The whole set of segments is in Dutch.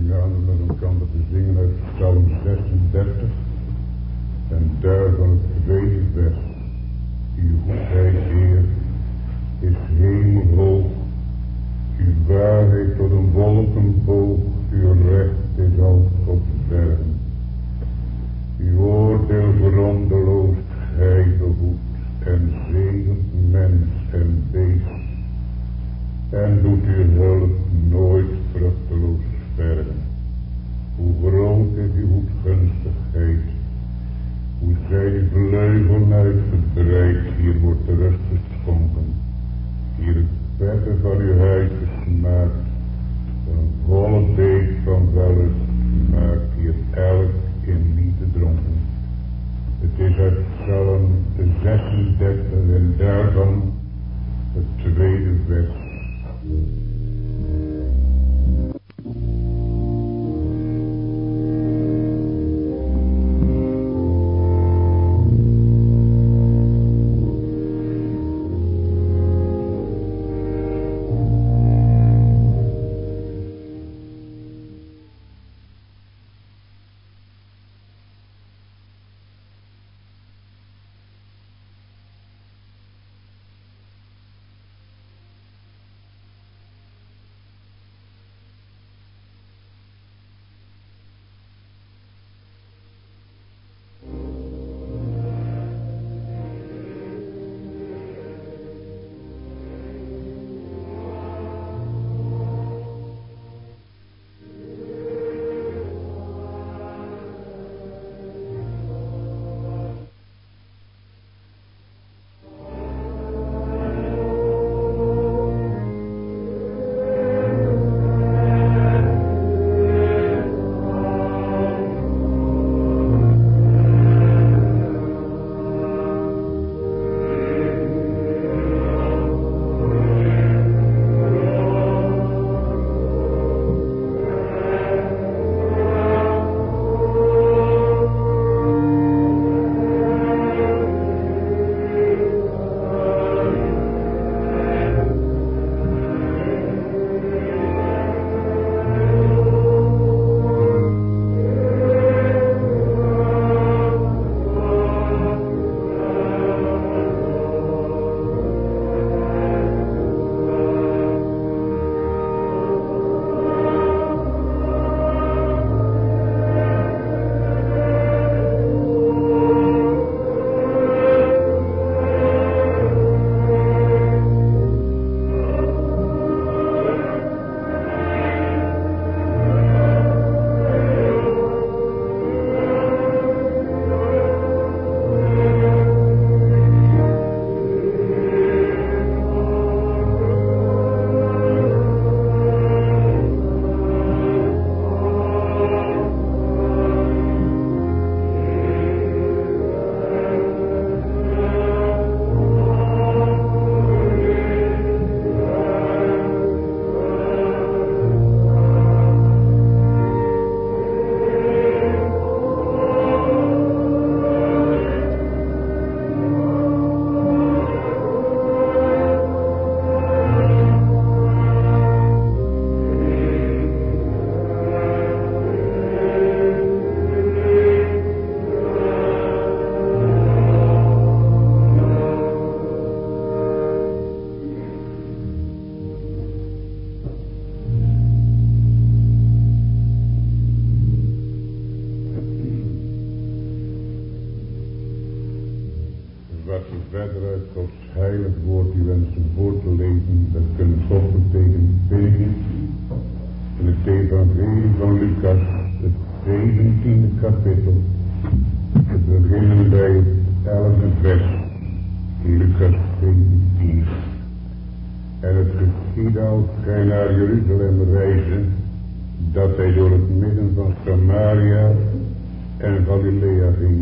gaan we met elkaar te zingen uit Psalm 36 en daarvan het tweede vers. Uw goedheid, Heer, is hemelhoog, uw waarheid tot een wolkenboog, uw recht is als tot bergen. Uw oordeel grondeloos, gij behoedt en zegent mens en beest, en doet uw hulp nooit vruchteloos vergen. Hoe groot is uw goedgunstigheid, hoe zijn uw vleugelen uitgebreid, hier wordt de rust geschonken, hier het verre van uw huis gesmaakt, een volle beek van wellust maakt hier elk in liefde dronken. Het is uit Psalm 36 en daarvan het tweede vers. Dat hij door het midden van Samaria en Galilea ging.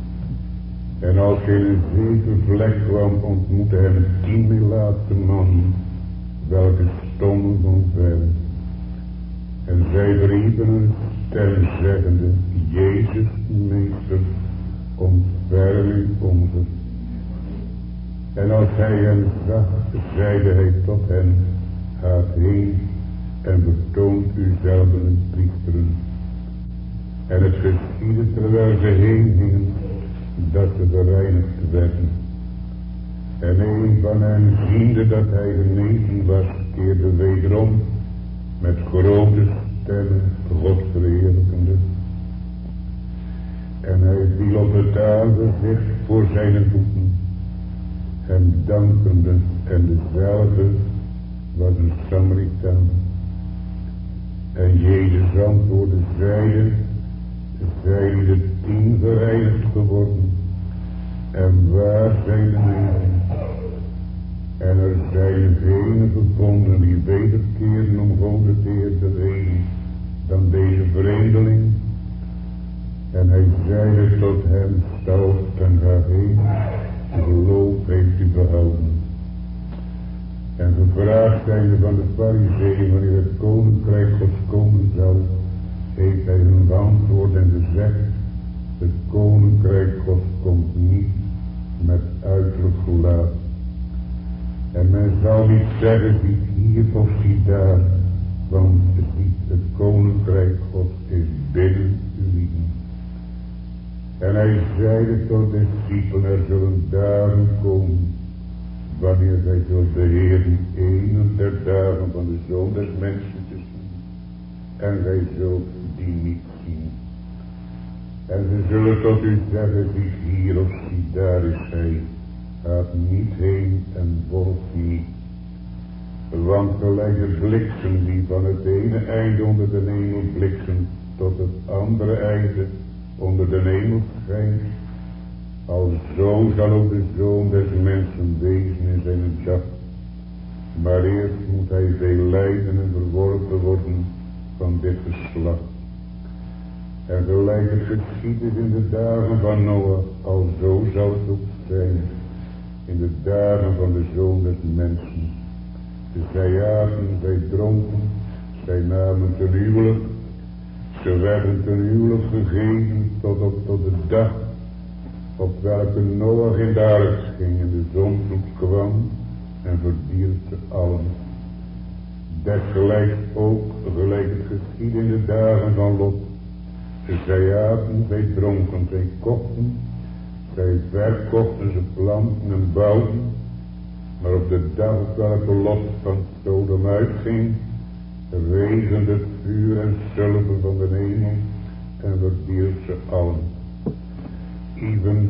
En als hij in een zekere vlek kwam, ontmoette hem 10 melaatse mannen, welke stonden van ver. En zij verhieven een stem zeggende, Jezus, meester, ontferm onze. En als hij hen zag, zeide hij tot hen, gaat heen en vertoont uzelf een priesteren. En het geschiedde terwijl ze heen gingen, dat ze gereinigd werden. En een van hen, ziende dat hij genezen was, keerde wederom met grote stemmen God verheerlijkende. En hij viel op het aangezicht voor zijn voeten, hem dankende, en dezelfde was een Samaritaan. En Jezus antwoordde, zij die de 10 gereinigd geworden, en waar zijn de 9? En er zijn velen gevonden die wederkeren om Godes eer te reden dan deze vreemdeling. En hij zeide tot hem, sta op en ga heen, uw geloof heeft u behouden. En gevraagd zijnde van de Farizeeën wanneer het koninkrijk Gods komen zou, heeft hij hun geantwoord en gezegd, het koninkrijk Gods komt niet met uiterlijk gelaat. En men zal niet zeggen, ziet hier of ziet daar, want het koninkrijk Gods is binnen u lieden. En hij zeide tot de discipelen, er zullen dagen komen, wanneer zij zult beheren een der dagen van de Zoon des Mensen te zien. En gij zult die niet zien. En ze zullen tot u zeggen, ziet hier of ziet daar is hij. Gaat niet heen en volgt niet. Want gelijk de bliksem die van het ene einde onder de hemel bliksem tot het andere einde onder de hemel schijnt, alzo zal ook de Zoon des Mensen wezen in zijn dag. Maar eerst moet hij veel lijden en verworpen worden van dit geslacht. En gelijk het geschied is in de dagen van Noach, alzo zal het ook zijn in de dagen van de Zoon des Mensen. Zij aten, zij dronken, zij namen ten huwelijk, ze werden ten huwelijk gegeven tot de dag op welke Noach in de ark ging en de zondvloed kwam en verdierp ze allen. Desgelijks ook, gelijk het geschied in de dagen van Lot. Zij aten, zij dronken, zij kochten, zij verkochten, ze planten en bouwden. Maar op de dag op welke Lot van Sodom uitging, regende het vuur en zilver van de hemel en verdierp ze allen. Even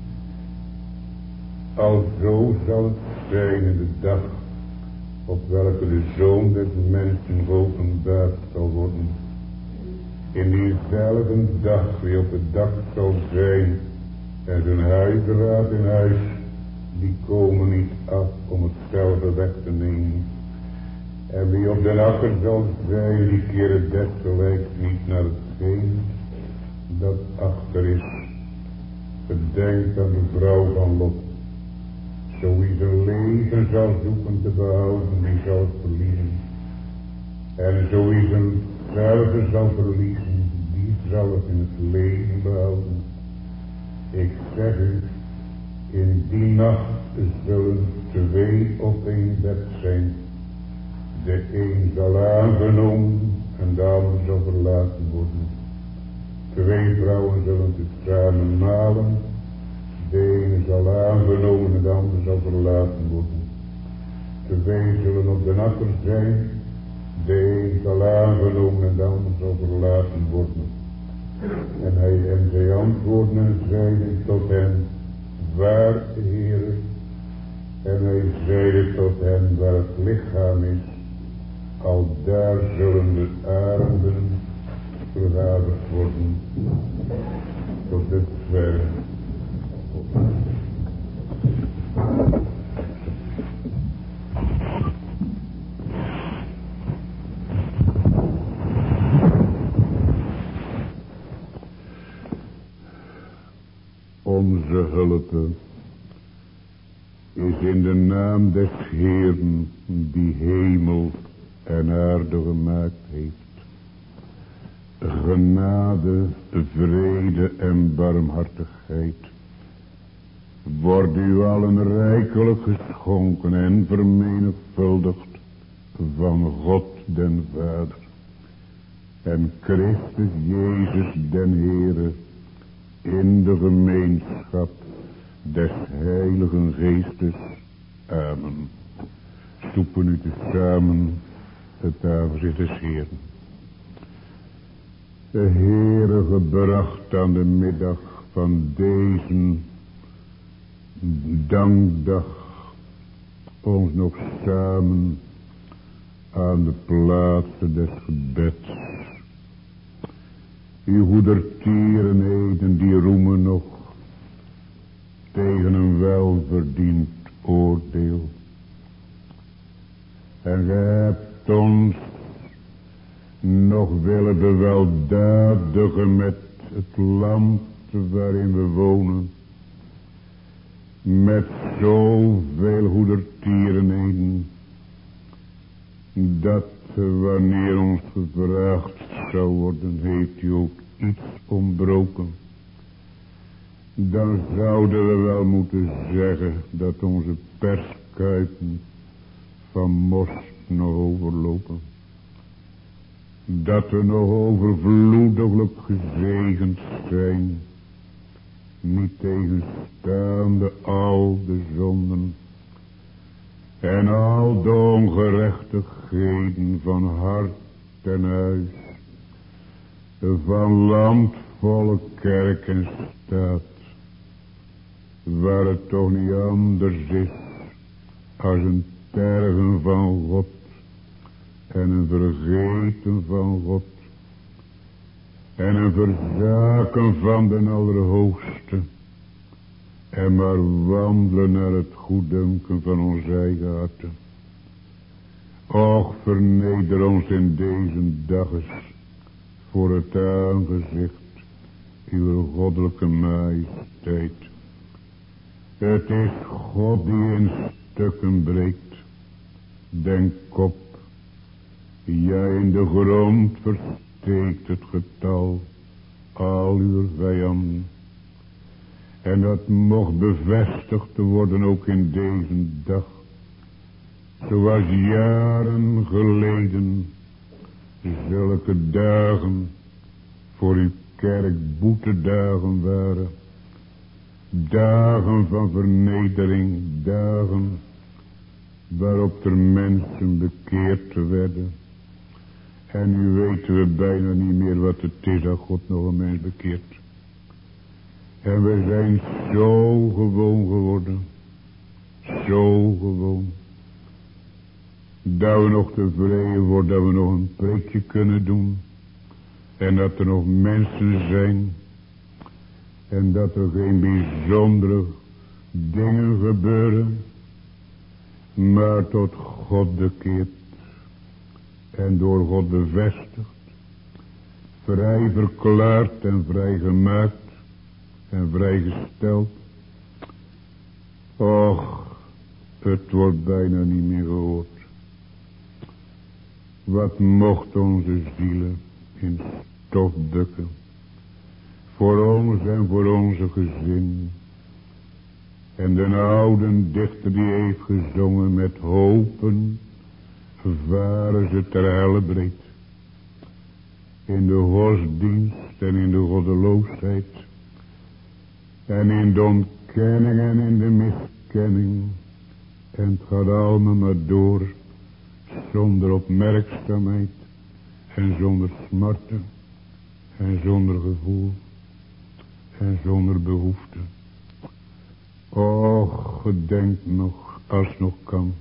alzo zal het zijn in de dag op welke de Zoon des Mensen geopenbaard zal worden. In diezelfde dag wie op het dak zal zijn en zijn huisraad in huis, die komen niet af om hetzelfde weg te nemen. En wie op de akker zal zijn, die keren desgelijks niet naar hetgeen dat achter is. Gedenk aan de vrouw van Lot. Zo wie zijn leven zal zoeken te behouden, die zal het verliezen. En zo wie zijn zelf zal verliezen, die zal het in het leven behouden. Ik zeg u, in die nacht zullen 2 op 1 bed zijn. De een zal aangenomen en de ander zal verlaten worden. 2 vrouwen zullen tezamen malen. De ene zal aangenomen en de ander zal verlaten worden. 2 zullen op de akker zijn. De een zal aangenomen en de ander zal verlaten worden. En zij antwoordden en zeiden tot hen, waar, Heere? En hij zeide tot hen, waar het lichaam is, al daar zullen de arenden vergaderd worden. Tot het ver. Onze hulp is in de naam des Heeren die hemel en aarde gemaakt heeft. Genade, vrede en barmhartigheid worden u allen rijkelijk geschonken en vermenigvuldigd van God den Vader en Christus Jezus den Heere in de gemeenschap des Heiligen Geestes. Amen. Stoepen u tezamen het aangezicht des Heeren. De Heere gebracht aan de middag van deze dankdag ons nog samen aan de plaatsen des gebeds. Uw goedertierenheden die roemen nog tegen een welverdiend oordeel. En gij hebt ons nog willen bewelddadigen met het land waarin we wonen. Met zoveel goedertierenheden. Dat wanneer ons gevraagd zou worden, heeft u ook iets ontbroken. Dan zouden we wel moeten zeggen dat onze perskuipen van most nog overlopen. Dat we nog overvloediglijk gezegend zijn. Niet tegenstaande al de zonden. En al de ongerechtigheden van hart en huis. Van land, volk, kerk en staat. Waar het toch niet anders is. Als een tergen van God. En een vergeten van God. En een verzaken van den Allerhoogste. En maar wandelen naar het goeddunken van ons eigen harten. Och, verneder ons in deze dag eens voor het aangezicht uw goddelijke majesteit. Het is God die in stukken breekt. Denk op, ja in de grond versteekt het getal al uw vijanden. En dat mocht bevestigd worden ook in deze dag. Zoals jaren geleden zulke dagen voor uw kerk boetedagen waren. Dagen van vernedering, dagen waarop er mensen bekeerd werden. En nu weten we bijna niet meer wat het is dat God nog een mens bekeert. En we zijn zo gewoon geworden. Zo gewoon. Dat we nog tevreden worden dat we nog een preekje kunnen doen. En dat er nog mensen zijn. En dat er geen bijzondere dingen gebeuren. Maar tot God bekeert. En door God bevestigd. Vrij verklaard en vrij gemaakt. En vrijgesteld. Och, het wordt bijna niet meer gehoord. Wat mocht onze zielen in stof bukken. Voor ons en voor onze gezin. En de oude dichter die heeft gezongen met hopen. Varen ze ter helle breed. In de godsdienst en in de goddeloosheid. En in de ontkenning en in de miskenning. En het gaat allemaal maar door. Zonder opmerkzaamheid. En zonder smarten. En zonder gevoel. En zonder behoefte. Och, gedenk nog, als het nog kan.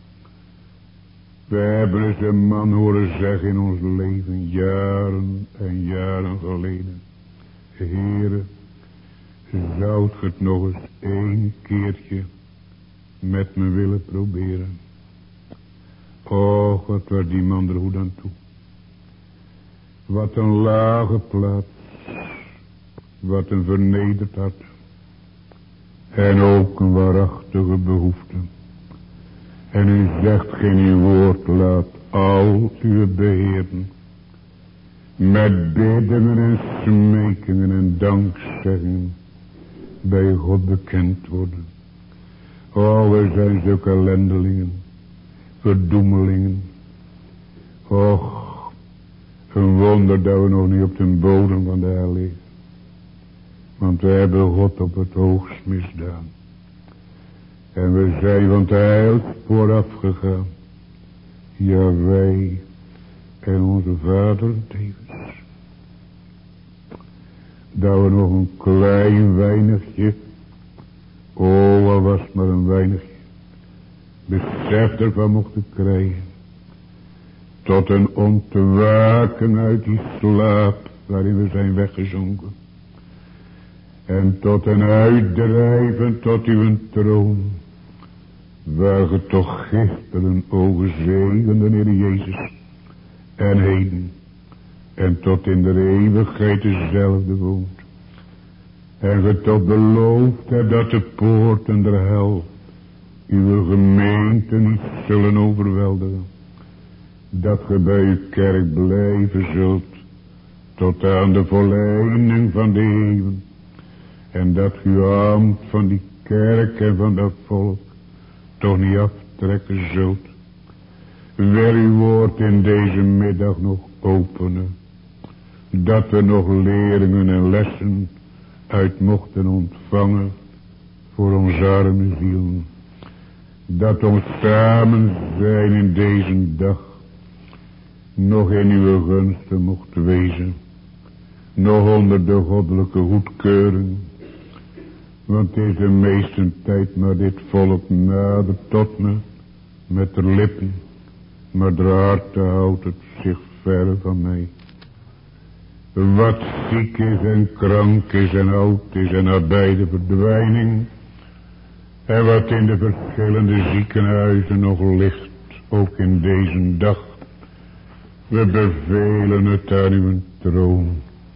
We hebben eens een man horen zeggen in ons leven. Jaren en jaren geleden. Heere. Zoudt ge het nog eens 1 keertje met me willen proberen? Och, wat werd die man er goed aan toe. Wat een lage plaats. Wat een vernederd hart. En ook een waarachtige behoefte. En u zegt geen uw woord, laat al uw beheeren. Met biddingen en smekingen en dankzeggingen. Bij God bekend worden. Oh, we zijn zulke ellendelingen. Verdoemelingen. Och, een wonder dat we nog niet op de bodem van de hel liggen. Want we hebben God op het hoogst misdaan. En we zijn van het heilspoor afgegaan. Ja, wij en onze vader tevens. Dat we nog een klein weinigje, al was het maar een weinigje, besef ervan mochten krijgen. Tot een ontwaken uit die slaap waarin we zijn weggezonken. En tot een uitdrijven tot uw troon. Waar ge toch gispelen, o gezegende Heer Jezus. En heden. En tot in de eeuwigheid dezelfde woont. En ge tot beloofd hebt dat de poorten der hel uw gemeente niet zullen overweldigen. Dat ge bij uw kerk blijven zult. Tot aan de volleinding van de eeuwen. En dat uw ambt van die kerk en van dat volk toch niet aftrekken zult. Wil uw woord in deze middag nog openen. Dat we nog leringen en lessen uit mochten ontvangen voor onze arme zielen. Dat ons samen zijn in deze dag nog in uw gunsten mocht wezen. Nog onder de goddelijke goedkeuring. Want het is de meeste tijd maar dit volk nader tot me met de lippen. Maar de harte houdt het zich ver van mij. Wat ziek is en krank is en oud is en nabij de verdwijning. En wat in de verschillende ziekenhuizen nog ligt, ook in deze dag. We bevelen het aan uw troon.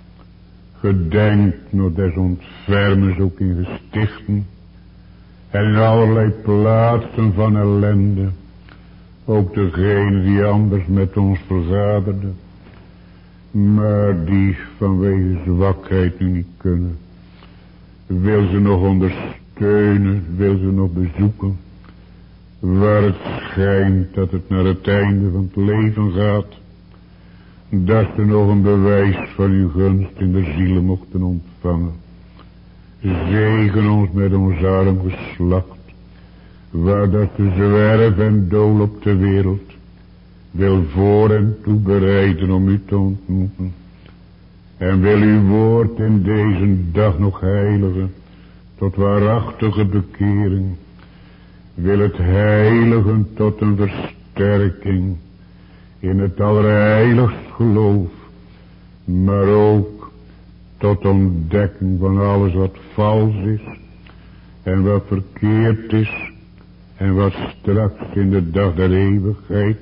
Gedenk nog des ontfermens ook in gestichten. En in allerlei plaatsen van ellende. Ook degene die anders met ons vergaderden. Maar die vanwege zwakheid niet kunnen. Wil ze nog ondersteunen. Wil ze nog bezoeken. Waar het schijnt dat het naar het einde van het leven gaat. Dat ze nog een bewijs van uw gunst in de zielen mochten ontvangen. Zegen ons met ons arm geslacht. Waar dat de zwerf en dool op de wereld wil voor en toe bereiden om u te ontmoeten. En wil uw woord in deze dag nog heiligen tot waarachtige bekering. Wil het heiligen tot een versterking in het allerheiligst geloof. Maar ook tot ontdekking van alles wat vals is. En wat verkeerd is. En wat straks in de dag der eeuwigheid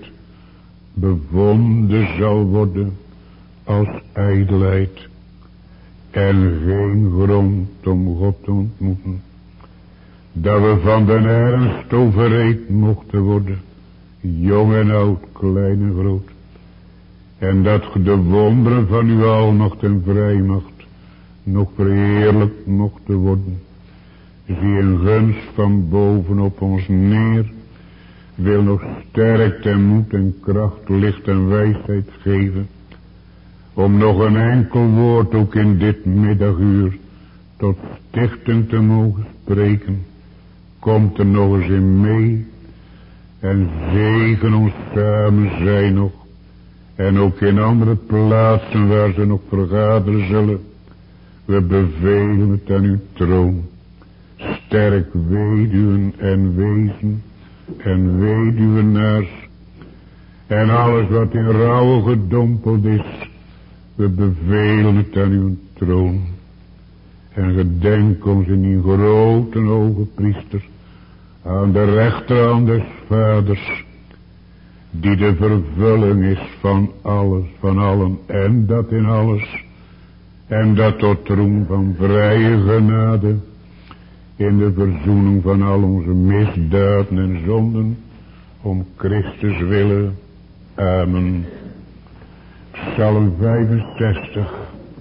bevonden zal worden als ijdelheid. En geen grond om God te ontmoeten. Dat we van den ernst overreed mochten worden. Jong en oud, klein en groot. En dat de wonderen van uw almacht en vrijmacht nog verheerlijkt mochten worden. Zie een gunst van boven op ons neer. Wil nog sterkte en moed en kracht, licht en wijsheid geven. Om nog een enkel woord ook in dit middaguur tot stichting te mogen spreken. Komt er nog eens in mee. En zegen ons samen zijn nog. En ook in andere plaatsen waar ze nog vergaderen zullen. We bevelen het aan uw troon. Sterk weduwen en wezen en weduwenaars. En alles wat in rouw gedompeld is. We bevelen het aan uw troon. En gedenk ons in die grote hoge priester. Aan de rechterhand des vaders. Die de vervulling is van alles, van allen en dat in alles. En dat tot roem van vrije genade. In de verzoening van al onze misdaden en zonden. Om Christus willen. Amen. Psalm 65.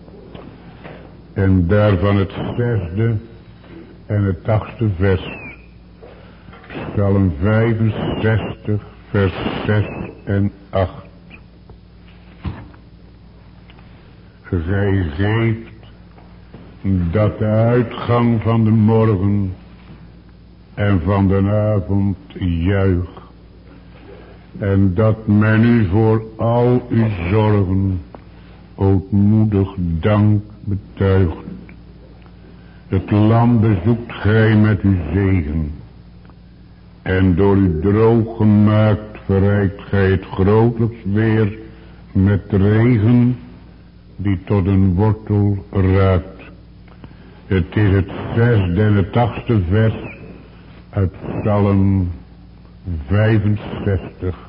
En daarvan het 6e en het 8e vers. Psalm 65 vers 6 en 8. gij geeft dat de uitgang van de morgen en van de avond juicht. En dat men u voor al uw zorgen ootmoedig dank betuigt. Het land bezoekt gij met uw zegen. En door u droog gemaakt verrijkt gij het grotelijks weer met regen die tot een wortel raakt. Het is het 6e en het 8e vers uit Psalm 65.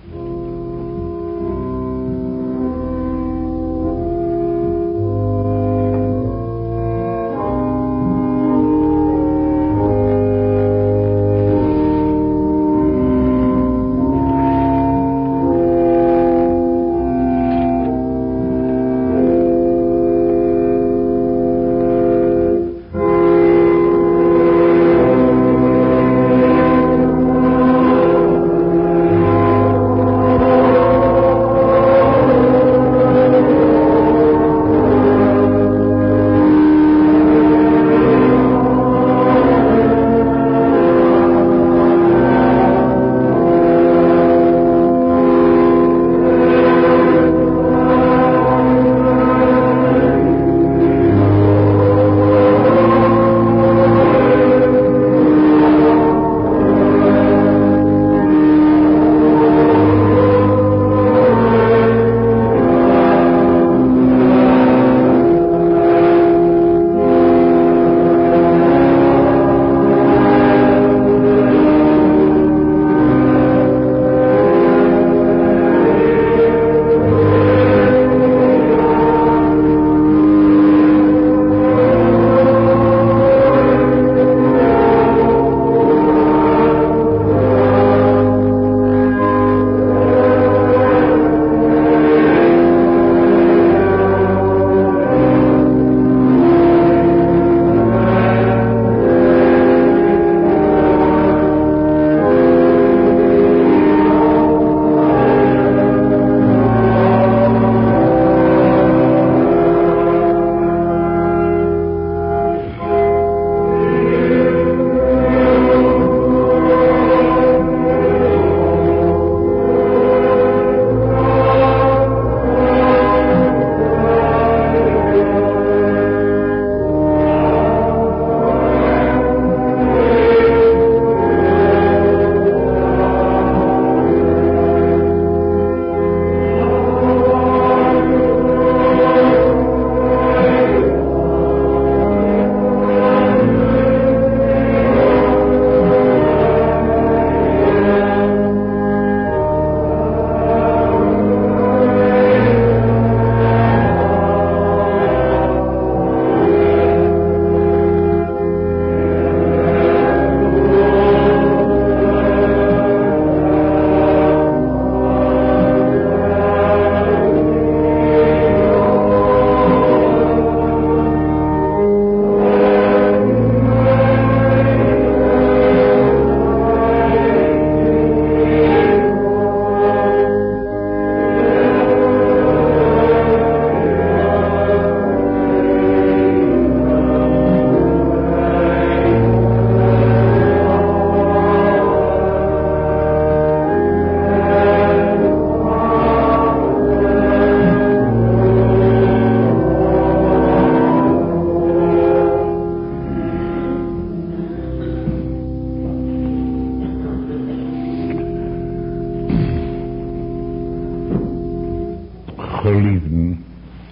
geliefden,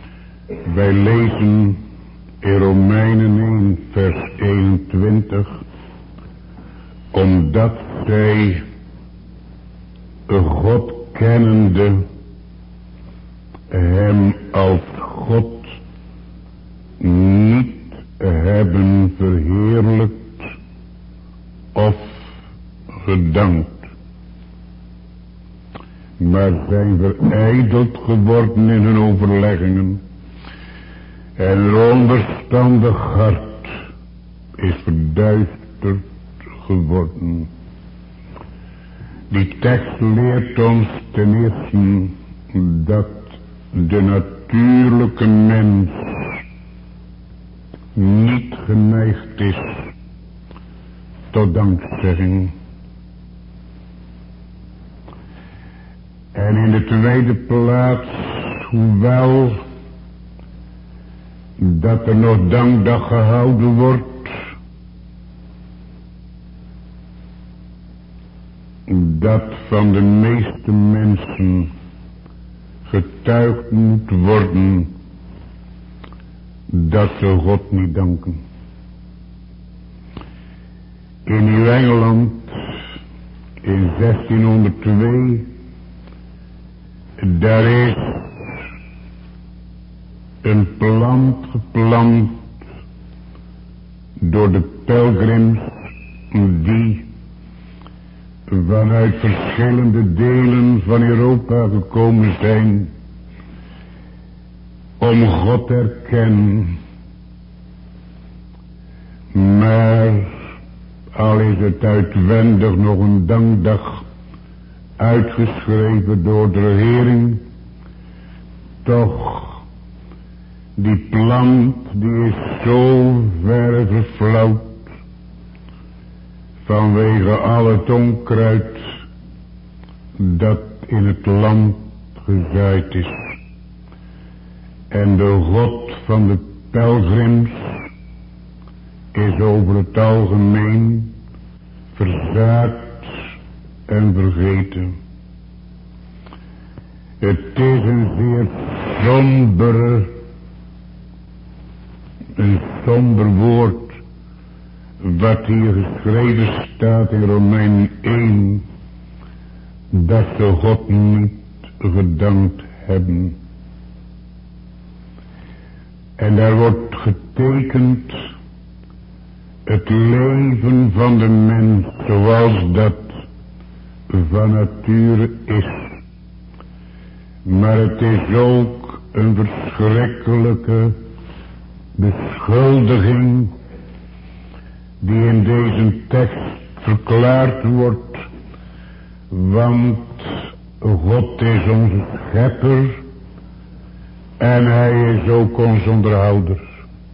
wij lezen in Romeinen 1 vers 21, omdat zij God kennende hem als God niet hebben verheerlijkt of gedankt, maar zijn verijdeld geworden in hun overleggingen en hun onverstandig hart is verduisterd geworden. Die tekst leert ons ten eerste dat de natuurlijke mens niet geneigd is tot dankzegging. En in de tweede plaats, hoewel dat er nog dankdag gehouden wordt, dat van de meeste mensen getuigd moet worden dat ze God niet danken. In Nieuw-Engeland in 1602, daar is een plant geplant door de pelgrims die vanuit verschillende delen van Europa gekomen zijn om God te erkennen. Maar al is het uitwendig nog een dankdag uitgeschreven door de regering, toch die plant die is zo ver verflauwd vanwege al het onkruid dat in het land gezaaid is. En de God van de pelgrims is over het algemeen verzaakt en vergeten. Het is een zeer somber woord wat hier geschreven staat in Romeinen 1, dat ze God niet gedankt hebben. En daar wordt getekend het leven van de mens zoals dat van nature is. Maar het is ook een verschrikkelijke beschuldiging die in deze tekst verklaard wordt, want God is onze schepper en hij is ook ons onderhouder.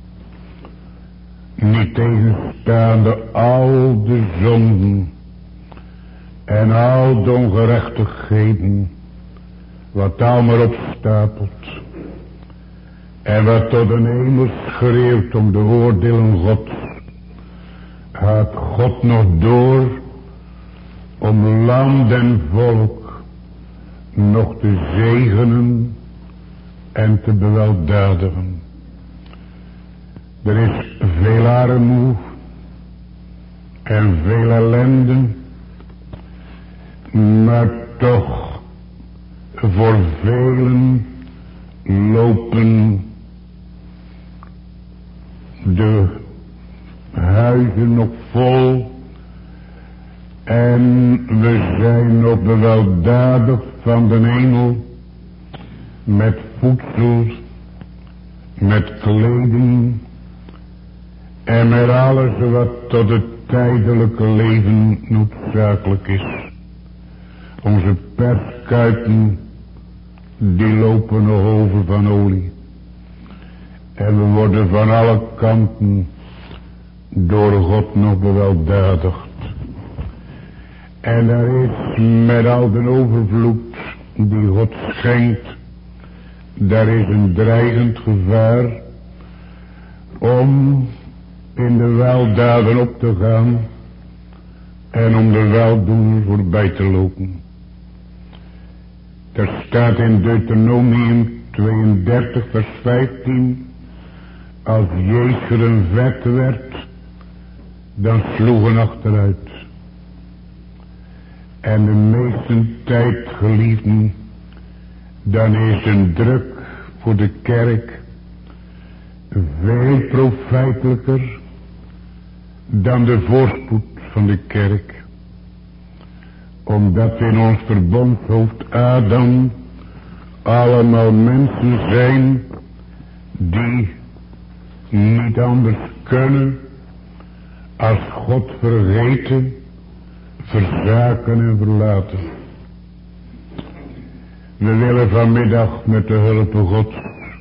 Niet tegenstaande al de zonden en al de ongerechtigheden, wat allemaal opstapelt en wat tot een hemel schreeuwt om de oordelen Gods, gaat God nog door om land en volk nog te zegenen en te beweldadigen. Er is veel armoede en veel ellende, maar toch voor velen lopen de huizen nog vol en we zijn nog beweldadigen van de hemel met voedsel, met kleding en met alles wat tot het tijdelijke leven noodzakelijk is. Onze perskuipen die lopen nog over van olie en we worden van alle kanten door God nog beweldadigd. En er is met al de overvloed die God schenkt, daar is een dreigend gevaar om in de weldaden op te gaan en om de weldoener voorbij te lopen. Er staat in Deuteronomium 32 vers 15, als Jezus een vet werd, dan sloegen achteruit. En de meeste tijd, geliefden, dan is een druk voor de kerk veel profijtelijker dan de voorspoed van de kerk. Omdat in ons verbondshoofd Adam allemaal mensen zijn die niet anders kunnen als God vergeten, verzaken en verlaten. We willen vanmiddag met de hulp van God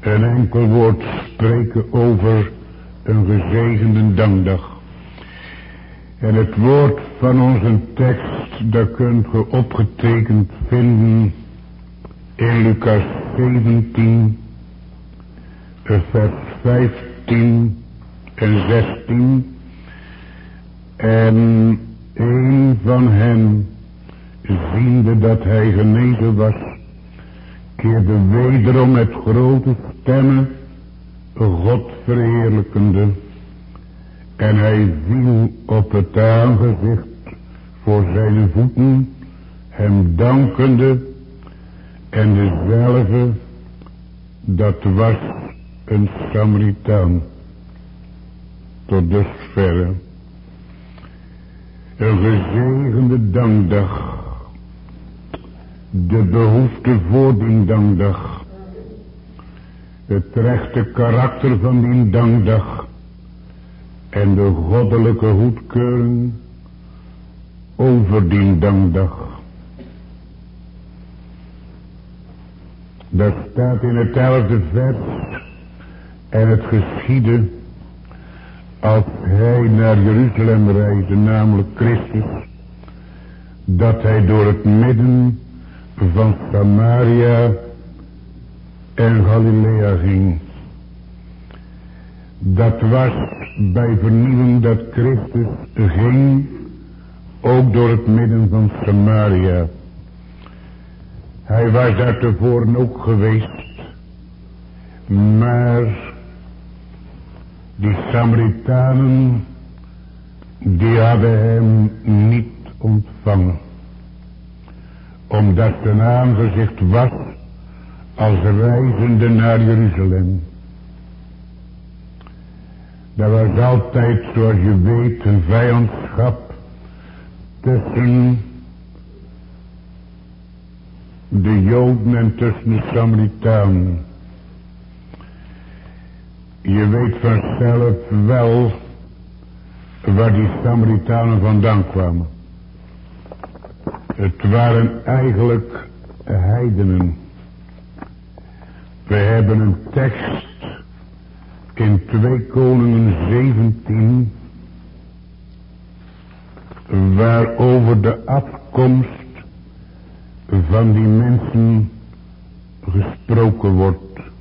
een enkel woord spreken over een gezegende dankdag. En het woord van onze tekst, dat kunt ge opgetekend vinden in Lucas 17, vers 15 en 16. En een van hen, ziende dat hij genezen was, keerde wederom met grote stemmen God verheerlijkende. En hij viel op het aangezicht voor zijn voeten, hem dankende. En dezelfde, dat was een Samaritaan. Tot dusverre. Een gezegende dankdag. De behoefte voor die dankdag. Het rechte karakter van die dankdag. En de goddelijke goedkeuring over die dankdag. Dat staat in het 11e vers. En het geschiedde als hij naar Jeruzalem reisde, namelijk Christus, dat hij door het midden van Samaria en Galilea ging. Dat was bij vernieuwing dat Christus ging, ook door het midden van Samaria. Hij was daar tevoren ook geweest, maar die Samaritanen, die hadden hem niet ontvangen, omdat zijn aangezicht was als reizende naar Jeruzalem. Er was altijd, zoals je weet, een vijandschap tussen de Joden en tussen de Samaritanen. Je weet vanzelf wel waar die Samaritanen vandaan kwamen. Het waren eigenlijk heidenen. We hebben een tekst in 2 Koningen 17 waarover de afkomst van die mensen gesproken wordt.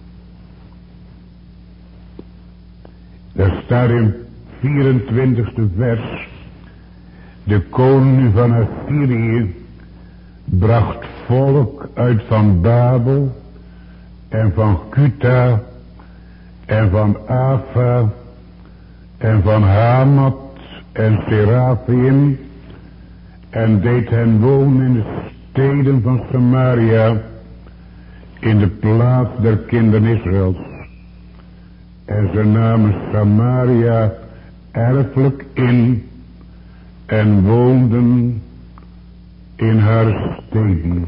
Daar staat in 24e vers: de koning van Assyrië bracht volk uit van Babel en van Kuta en van Ava en van Hamat en Seraphim en deed hen wonen in de steden van Samaria, in de plaats der kinderen Israëls. En ze namen Samaria erfelijk in en woonden in haar steden.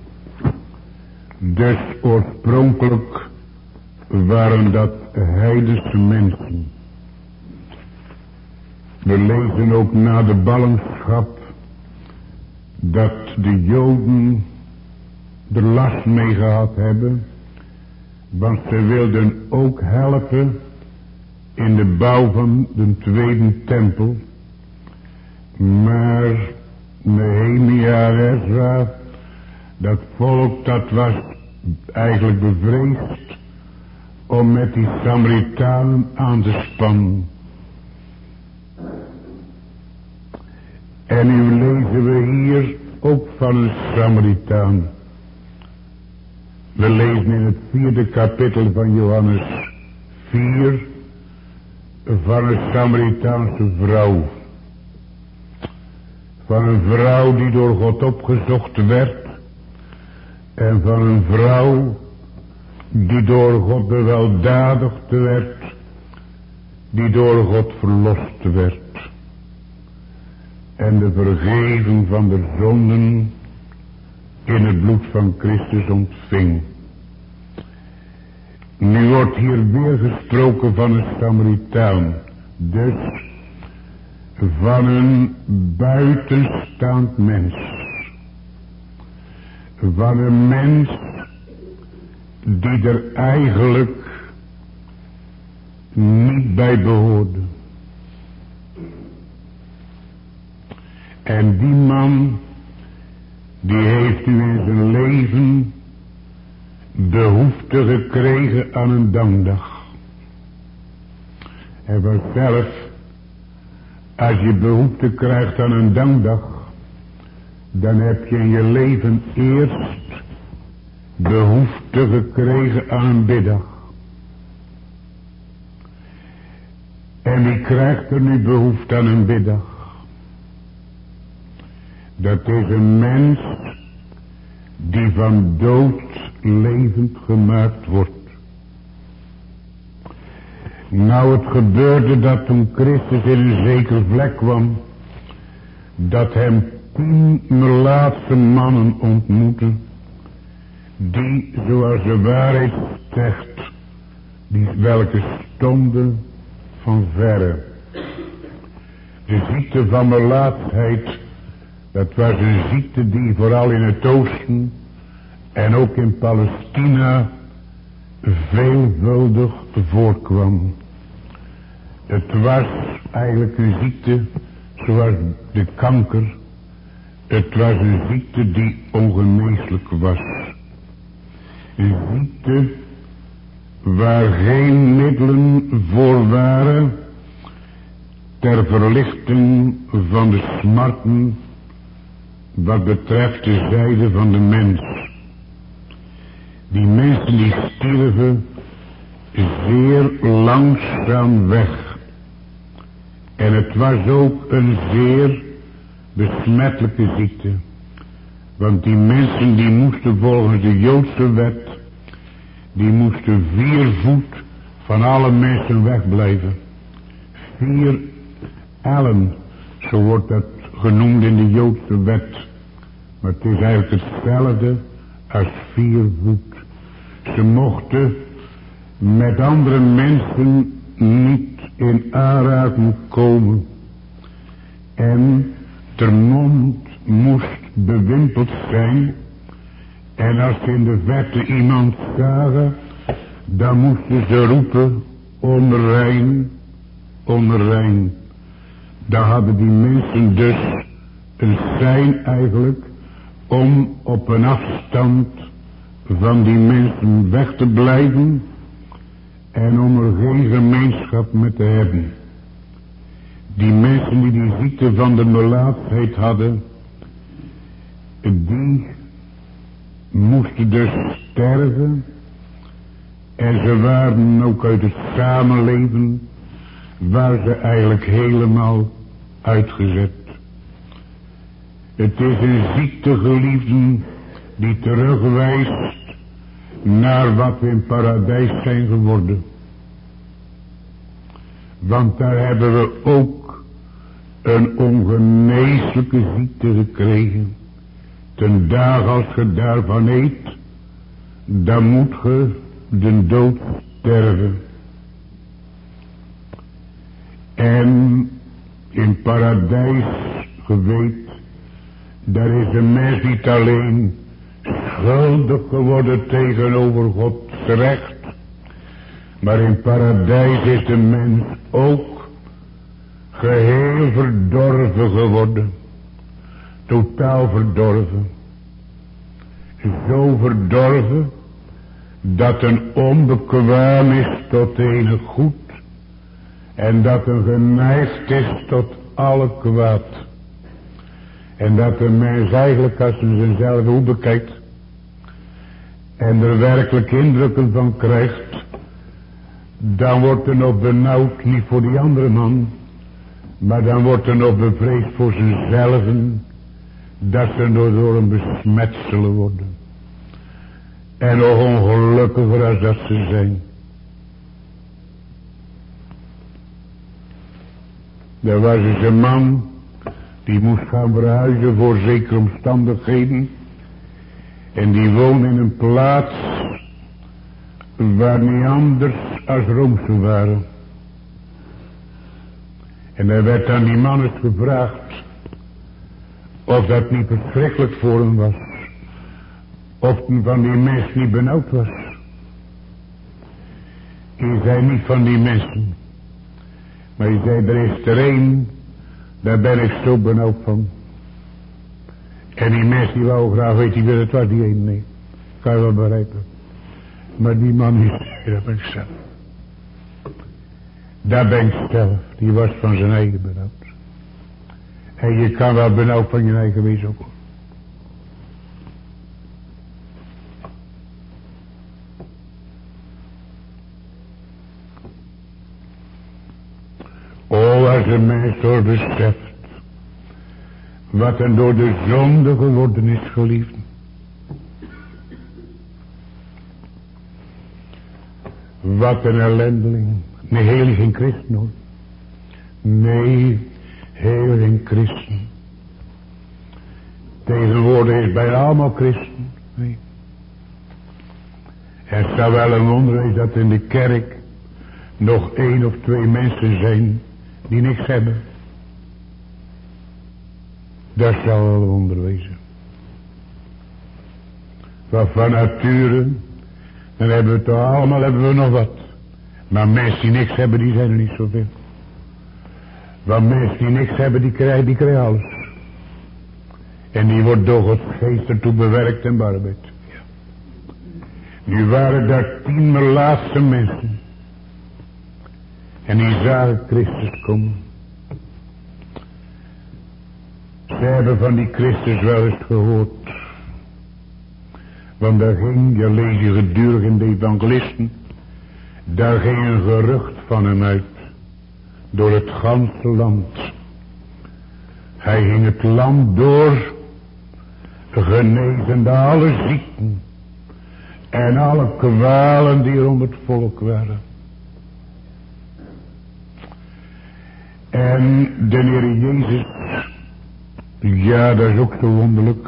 Dus oorspronkelijk waren dat heidense mensen. We lezen ook na de ballingschap dat de Joden er last mee gehad hebben, want ze wilden ook helpen in de bouw van de tweede tempel. Maar Nehemia en Ezra, dat volk, dat was eigenlijk bevreesd om met die Samaritanen aan te spannen. En nu lezen we hier ook van een Samaritaan. We lezen in het 4e kapittel van Johannes 4 van een Samaritaanse vrouw. Van een vrouw die door God opgezocht werd. En van een vrouw die door God beweldadigd werd. Die door God verlost werd. En de vergeving van de zonden in het bloed van Christus ontving. Nu wordt hier weer gesproken van een Samaritaan. Dus van een buitenstaand mens. Van een mens die er eigenlijk niet bij behoorde. En die man, die heeft u in zijn leven behoefte gekregen aan een dankdag. En vanzelf, als je behoefte krijgt aan een dankdag, dan heb je in je leven eerst behoefte gekregen aan een biddag. En wie krijgt er nu behoefte aan een biddag? Dat is een mens die van dood levend gemaakt wordt. Nou, het gebeurde dat toen Christus in een zeker vlek kwam, dat hem 10 melaatse mannen ontmoetten, die, zoals de waarheid zegt, welke stonden van verre. De ziekte van melaatsheid, dat was een ziekte die vooral in het oosten en ook in Palestina veelvuldig voorkwam. Het was eigenlijk een ziekte zoals de kanker. Het was een ziekte die ongeneeslijk was. Een ziekte waar geen middelen voor waren ter verlichting van de smarten wat betreft de zijde van de mens. Die mensen die stierven zeer langzaam weg. En het was ook een zeer besmettelijke ziekte. Want die mensen die moesten volgens de Joodse wet, die moesten 4 voet van alle mensen wegblijven. 4 ellen, zo wordt dat genoemd in de Joodse wet. Maar het is eigenlijk hetzelfde als 4 voet. Ze mochten met andere mensen niet in aanraking komen. En de mond moest bewimpeld zijn. En als ze in de verte iemand zagen, dan moesten ze roepen, onrein, onrein. Dan hadden die mensen dus een sein eigenlijk om op een afstand van die mensen weg te blijven en om er geen gemeenschap mee te hebben. Die mensen die die ziekte van de melaatsheid hadden, die moesten dus sterven en ze waren ook uit het samenleven waar ze eigenlijk helemaal uitgezet. Het is een ziekte, geliefden, die terugwijst naar wat we in paradijs zijn geworden. Want daar hebben we ook een ongeneeslijke ziekte gekregen. Ten dagen als je daarvan eet, dan moet je de dood sterven. En in paradijs, je weet, daar is een mens niet alleen schuldig geworden tegenover Gods recht, maar in paradijs is de mens ook geheel verdorven geworden. Totaal verdorven. Zo verdorven dat een onbekwaam is tot enig goed en dat een geneigd is tot alle kwaad. En dat de mens eigenlijk, als hij zichzelf goed bekijkt en er werkelijk indrukken van krijgt, dan wordt er nog benauwd niet voor die andere man, maar dan wordt er nog bevreesd voor zichzelf, dat ze door hem besmet zullen worden. En nog ongelukkiger als dat ze zijn. Er was eens een man die moest gaan verhuizen voor zekere omstandigheden. En die woonde in een plaats waar niet anders als Roomse waren. En er werd aan die man eens gevraagd of dat niet verschrikkelijk voor hem was. Of hij van die mens niet benauwd was. Je zei niet van die mensen. Maar je zei, er is er één, daar ben ik zo benauwd van. En die mens die wou graag weten wie het was, die één, nee. Kan je wel begrijpen. Maar die man niet, dat ben ik zelf. Daar ben ik zelf, die was van zijn eigen benauwd. En je kan wel benauwd van je eigen wezen ook. Als een mens door beseft wat er door de zonde geworden is, geliefd. Wat een ellendeling. Nee, heel geen christen hoor. Nee, heel geen christen. Tegenwoordig is bijna allemaal christen. Nee. Het zou wel een wonder zijn dat in de kerk nog 1 of 2 mensen zijn die niks hebben. Dat zou wel een wonder wezen. Want van nature, dan hebben we toch allemaal nog wat. Maar mensen die niks hebben, die zijn er niet zoveel. Want mensen die niks hebben, die krijgen alles. En die wordt door het geest ertoe bewerkt en bearbeid. Ja. Nu waren daar 10 laatste mensen. En die zagen Christus komen. Ze hebben van die Christus wel eens gehoord. Want daar ging, je lees je gedurig in de evangelisten. Daar ging een gerucht van hem uit. Door het ganse land. Hij ging het land door. Genezende alle ziekten. En alle kwalen die er onder het volk waren. En de Heer Jezus. Ja, dat is ook zo wonderlijk.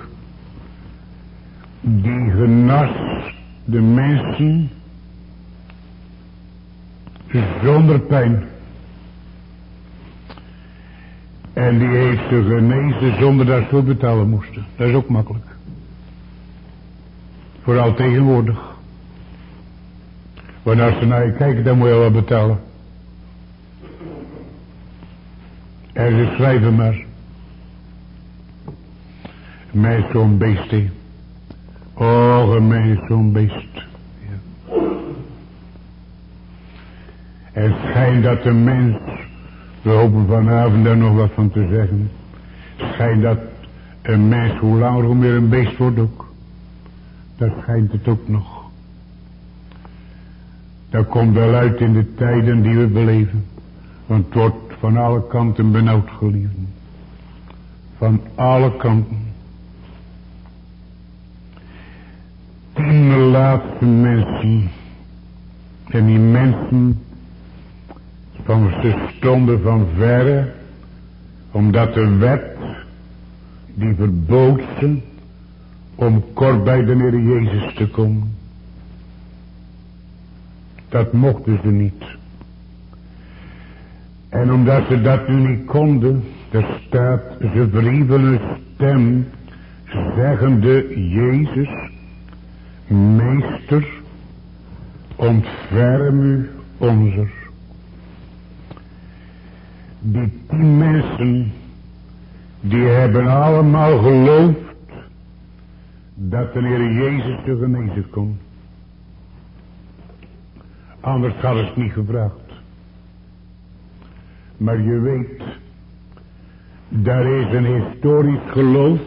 Die genas de mensen zonder pijn. En die heeft ze genezen zonder dat ze betalen moesten. Dat is ook makkelijk. Vooral tegenwoordig. Want als ze naar je kijken, dan moet je wel betalen. En ze schrijven maar. Mij zo'n beest, hé. Och, mij zo'n beest. Ja. Het schijnt dat de mens, we hopen vanavond daar nog wat van te zeggen. Schijnt dat een mens hoe langer hoe meer een beest wordt ook. Dat schijnt het ook nog. Dat komt wel uit in de tijden die we beleven. Want het wordt van alle kanten benauwd, geliefden. Van alle kanten. 10 laatste mensen. En die mensen, ze stonden van verre, omdat de wet, die verbood ze, om kort bij de Heer Jezus te komen. Dat mochten ze niet. En omdat ze dat nu niet konden, er staat, ze verhieven een stem, zeggende, Jezus, Meester, ontferm u onzer. Die 10 mensen, die hebben allemaal geloofd, dat de Heer Jezus te genezen kon. Anders hadden ze het niet gevraagd. Maar je weet, daar is een historisch geloof.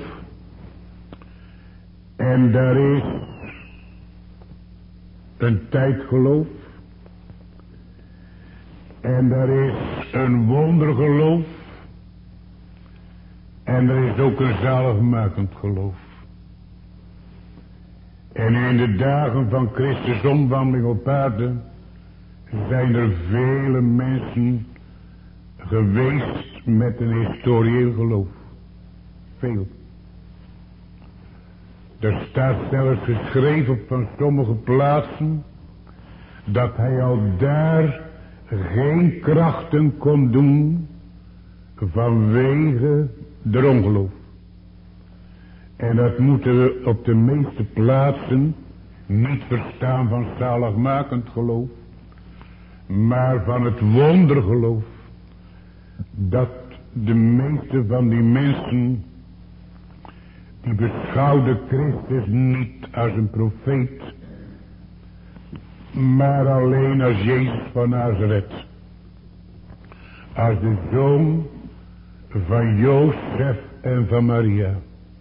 En daar is een tijdgeloof. En daar is een wondergeloof. En er is ook een zaligmakend geloof. En in de dagen van Christus omwandeling op aarde zijn er vele mensen geweest met een historieel geloof. Veel. Er staat zelfs geschreven op van sommige plaatsen dat hij al daar geen krachten kon doen vanwege de ongeloof. En dat moeten we op de meeste plaatsen niet verstaan van zaligmakend geloof, maar van het wondergeloof dat de meeste van die mensen, die beschouwden Christus niet als een profeet, maar alleen als Jezus van Nazareth, als de zoon van Jozef en van Maria.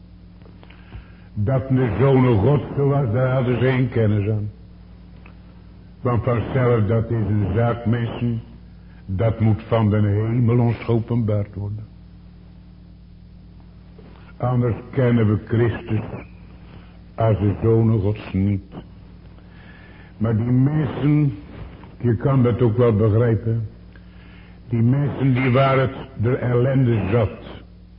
Dat de zoon God was, daar hadden ze geen kennis aan. Want vanzelf, dat is een zaak, mensen, dat moet van de hemel ons geopenbaard worden. Anders kennen we Christus als de zoon Gods niet. Maar die mensen, je kan dat ook wel begrijpen, die mensen die waren het de ellende zat.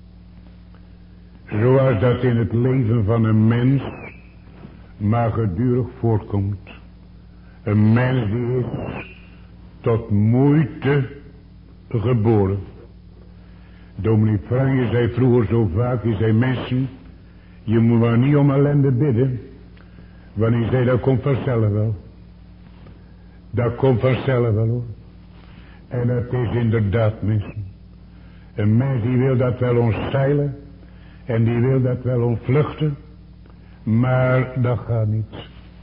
Zoals dat in het leven van een mens maar gedurig voortkomt. Een mens die is tot moeite geboren. Dominee Franje zei vroeger zo vaak, hij zei mensen, je moet maar niet om ellende bidden. Want hij zei, dat komt vanzelf wel. Dat komt vanzelf wel hoor. En dat is inderdaad mensen. Een mens die wil dat wel ontzeilen. En die wil dat wel ontvluchten. Maar dat gaat niet.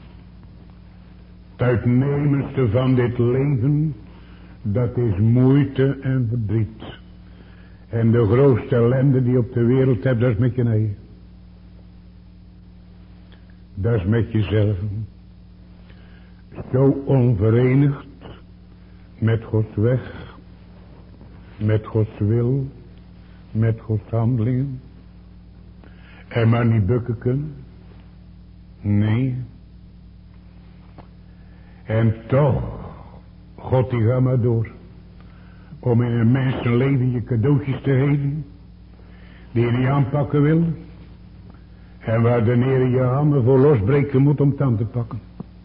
Het uitnemendste van dit leven, dat is moeite en verdriet. En de grootste ellende die je op de wereld hebt, dat is met je eigen. Dat is met jezelf. Zo onverenigd met Gods weg, met Gods wil, met Gods handelingen. En maar niet bukken kunnen. Nee. En toch, God die gaat maar door. Om in een mensenleven je cadeautjes te geven. Die je niet aanpakken wil. En waar de Heer je handen voor losbreken moet om het aan te pakken.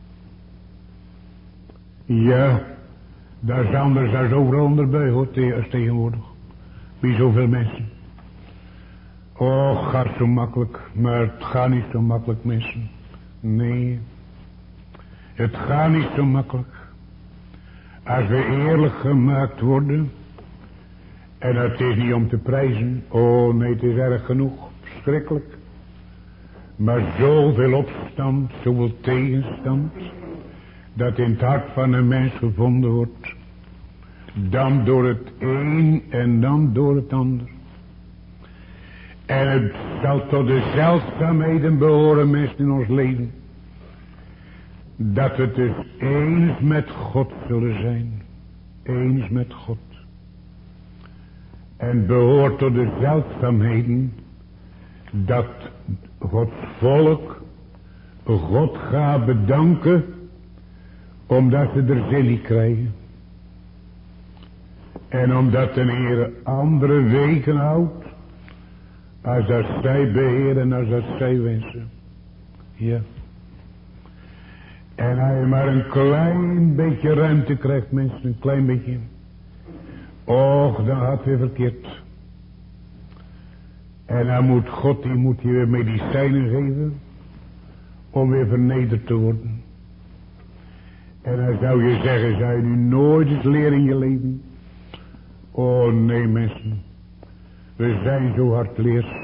Ja, dat is anders dan overal onderbij hoort als tegenwoordig. Wie zoveel mensen. Oh, gaat zo makkelijk. Maar het gaat niet zo makkelijk mensen. Nee. Het gaat niet zo makkelijk. Als we eerlijk gemaakt worden. En het is niet om te prijzen. Oh nee, het is erg genoeg. Verschrikkelijk. Maar zoveel opstand, zoveel tegenstand. Dat in het hart van een mens gevonden wordt. Dan door het een en dan door het ander. En het zal tot de zeldzaamheden behoren, mensen, in ons leven. Dat we het dus eens met God zullen zijn. Eens met God. En behoort tot de zeldzaamheden. Dat Gods volk God gaat bedanken. Omdat ze er zin in krijgen. En omdat de Heer andere wegen houdt. Als dat zij beheren, als dat zij wensen. Ja. En hij maar een klein beetje ruimte krijgt, mensen, een klein beetje. Och, dan had hij verkeerd. En dan moet God, die moet je weer medicijnen geven. Om weer vernederd te worden. En dan zou je zeggen, zou je nu nooit eens leren in je leven? Oh nee mensen. We zijn zo hardleers.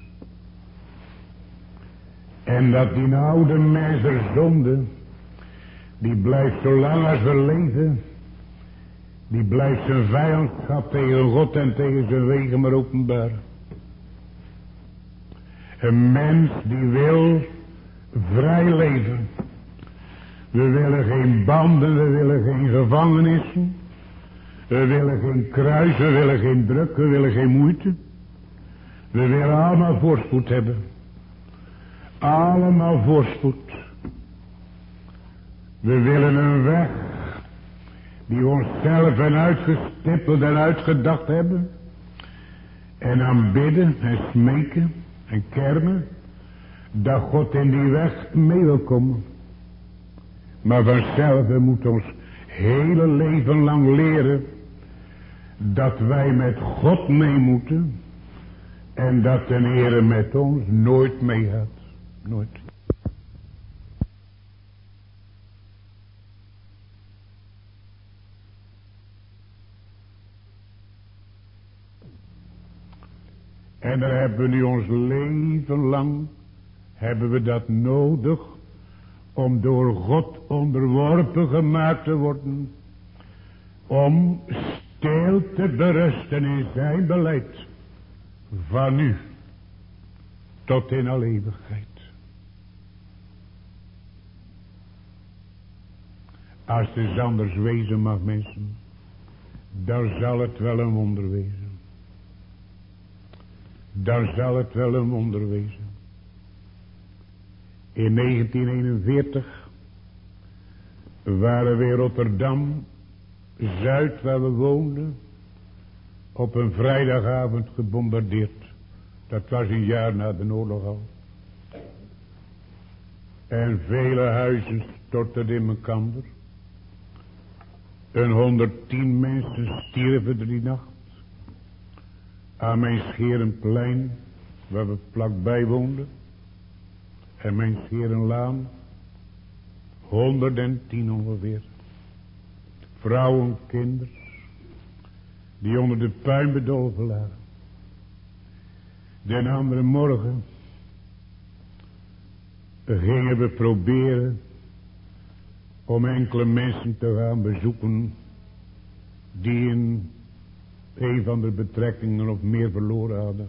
En dat die oude mens der zonde. Die blijft zolang als we leven. Die blijft zijn vijandschap tegen God en tegen zijn wegen maar openbaar. Een mens die wil vrij leven. We willen geen banden, we willen geen gevangenissen. We willen geen kruis, we willen geen druk, we willen geen moeite. We willen allemaal voorspoed hebben. Allemaal voorspoed. We willen een weg die we onszelf en uitgestippeld en uitgedacht hebben. En aanbidden en smeken en kermen. Dat God in die weg mee wil komen. Maar vanzelf, we moeten ons hele leven lang leren. Dat wij met God mee moeten. En dat de Heer met ons nooit meegaat. Nooit. En daar hebben we nu ons leven lang, hebben we dat nodig, om door God onderworpen gemaakt te worden, om stil te berusten in zijn beleid, van nu tot in alle eeuwigheid. Als het eens anders wezen mag, mensen, dan zal het wel een wonder wezen. Dan zal het wel een wonder wezen. In 1941 waren we in Rotterdam, Zuid, waar we woonden, op een vrijdagavond gebombardeerd. Dat was een jaar na de oorlog al. En vele huizen stortten in elkaar. 110 mensen stierven er die nacht. Aan mijn Scherenplein, waar we vlakbij woonden. En mijn Scherenlaan. 110 ongeveer. Vrouwen, kinderen. Die onder de puin bedolven lagen. Den andere morgen gingen we proberen om enkele mensen te gaan bezoeken die in een van de betrekkingen of meer verloren hadden.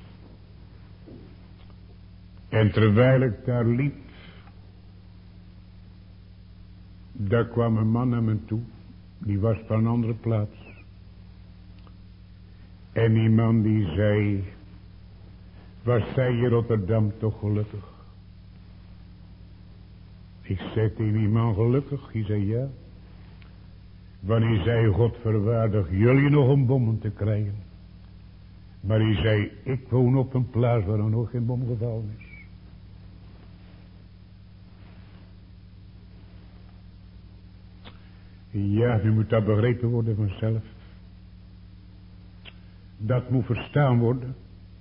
En terwijl ik daar liep, daar kwam een man naar me toe, die was van een andere plaats. En die man die zei, was zij in Rotterdam toch gelukkig? Ik zei tegen die man, gelukkig? Die zei ja. Wanneer zei God verwaardig jullie nog om bommen te krijgen. Maar hij zei, ik woon op een plaats waar er nog geen bom gevallen is. Ja, nu moet dat begrepen worden vanzelf. Dat moet verstaan worden.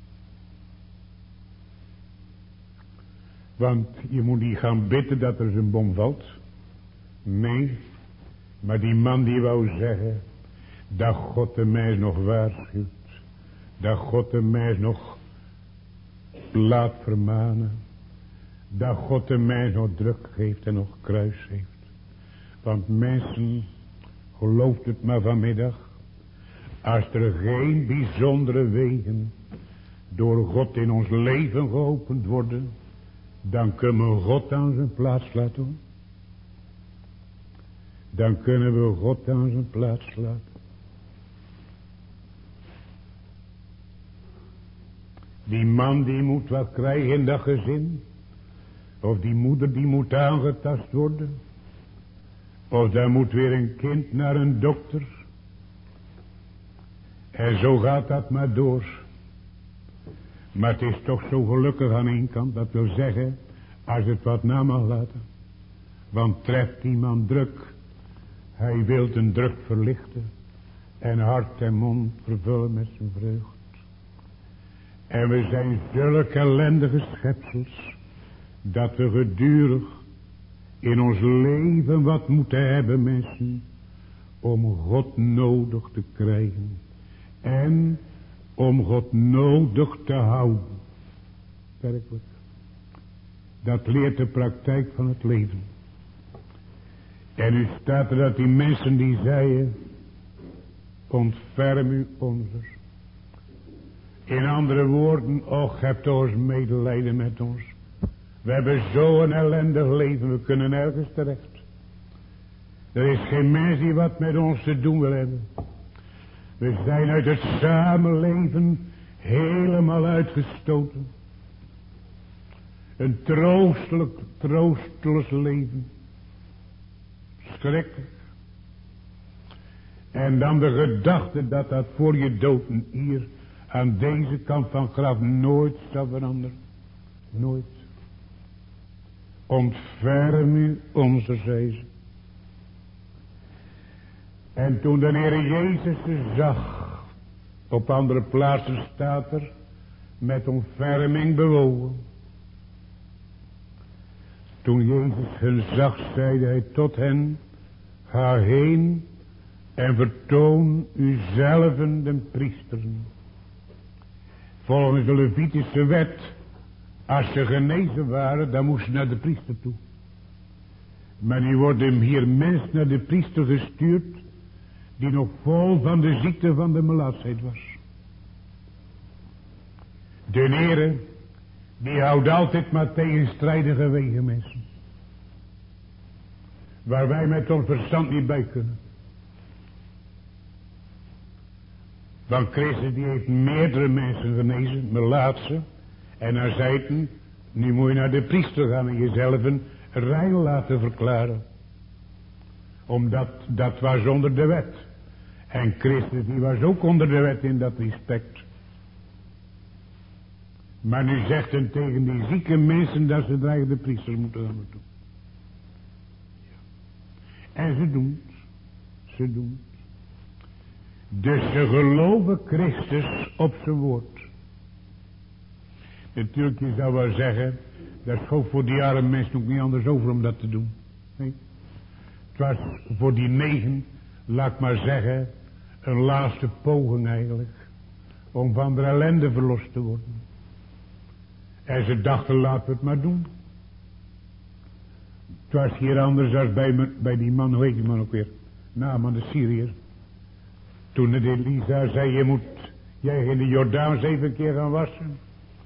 Want je moet niet gaan bidden dat er een bom valt. Nee. Maar die man die wou zeggen, dat God de mens nog waarschuwt. Dat God de mens nog laat vermanen. Dat God de mens nog druk geeft en nog kruis heeft. Want mensen, gelooft het maar vanmiddag. Als er geen bijzondere wegen door God in ons leven geopend worden, dan kunnen we God aan zijn plaats laten doen. Dan kunnen we God aan zijn plaats laten. Die man die moet wat krijgen in dat gezin. Of die moeder die moet aangetast worden. Of daar moet weer een kind naar een dokter. En zo gaat dat maar door. Maar het is toch zo gelukkig aan één kant. Dat wil zeggen, als het wat na mag laten. Want treft iemand druk. Hij wil een druk verlichten. En hart en mond vervullen met zijn vreugd. En we zijn zulke ellendige schepsels. Dat we gedurig in ons leven wat moeten hebben, mensen. Om God nodig te krijgen. En om God nodig te houden. Werkelijk. Dat leert de praktijk van het leven. En nu staat er dat die mensen die zeiden, ontferm u onzer. In andere woorden, och, heb toch eens medelijden met ons. We hebben zo'n ellendig leven, we kunnen nergens terecht. Er is geen mens die wat met ons te doen wil hebben. We zijn uit het samenleven helemaal uitgestoten. Een troosteloos leven. Schrikkelijk. En dan de gedachte dat dat voor je dood hier aan deze kant van het graf nooit zal veranderen. Nooit. Ontferm u onze zezen. En toen de Heer Jezus ze zag, op andere plaatsen staat er, met ontferming bewogen. Toen Jezus hen zag, zeide hij tot hen, ga heen en vertoon uzelven den priesteren. Volgens de Levitische wet, als ze genezen waren, dan moesten ze naar de priester toe. Maar nu worden hier mensen naar de priester gestuurd, die nog vol van de ziekte van de melaatsheid was. De Heere, die houdt altijd maar tegenstrijdige wegen, mensen. Waar wij met ons verstand niet bij kunnen. Want Christus die heeft meerdere mensen genezen, melaatsen. En hij zei, nu moet je naar de priester gaan en jezelf een rein laten verklaren. Omdat dat was onder de wet. En Christus die was ook onder de wet in dat respect. Maar nu zegt hij tegen die zieke mensen dat ze eigenlijk de priesters moeten gaan doen. En ze doen het. Ze doen het. Dus ze geloven Christus op zijn woord. Natuurlijk, je zou wel zeggen, dat schoot voor die arme mensen ook niet anders over om dat te doen. Nee. Het was voor die 9, laat ik maar zeggen, een laatste poging eigenlijk. Om van de ellende verlost te worden. En ze dachten, laten we het maar doen. Het was hier anders als bij die man, hoe heet die man ook weer? Naaman de Syriër. Toen de Elisa zei, jij in de Jordaan 7 keer gaan wassen.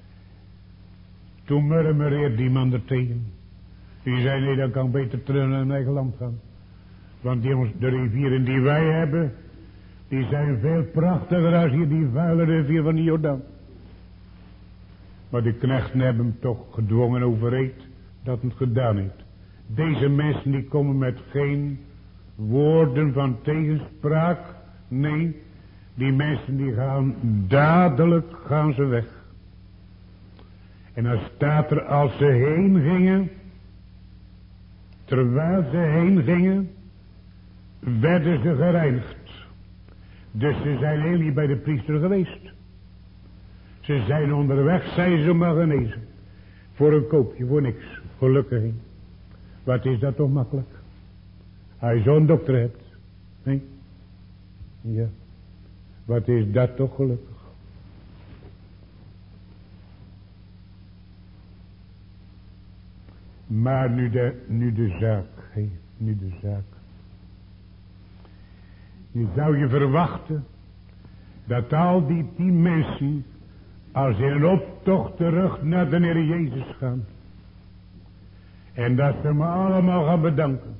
Toen murmureerde die man er tegen. Die zei, nee, dan kan ik beter terug naar mijn eigen land gaan. Want de rivieren die wij hebben, die zijn veel prachtiger als hier die vuile rivier van de Jordaan. Maar de knechten hebben hem toch gedwongen overreed dat hij het gedaan heeft. Deze mensen die komen met geen woorden van tegenspraak. Nee, die mensen die gaan dadelijk gaan ze weg. En dan staat er als ze heen gingen. Terwijl ze heen gingen. Werden ze gereinigd. Dus ze zijn heel niet bij de priester geweest. Ze zijn onderweg, zijn ze maar genezen. Voor een koopje, voor niks. Gelukkig. Wat is dat toch makkelijk. Als je zo'n dokter hebt. Nee? Ja. Wat is dat toch gelukkig. Maar nu de zaak. Hey, nu de zaak. Nu zou je verwachten. Dat al die 10 mensen. Als in een optocht terug naar de Heer Jezus gaan. En dat ze me allemaal gaan bedanken.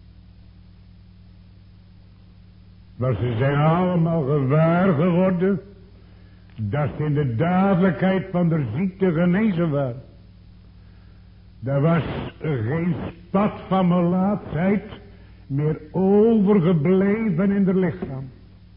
Want ze zijn allemaal gewaar geworden. Dat ze in de dadelijkheid van de ziekte genezen waren. Er was geen spat van melaatsheid meer overgebleven in het lichaam.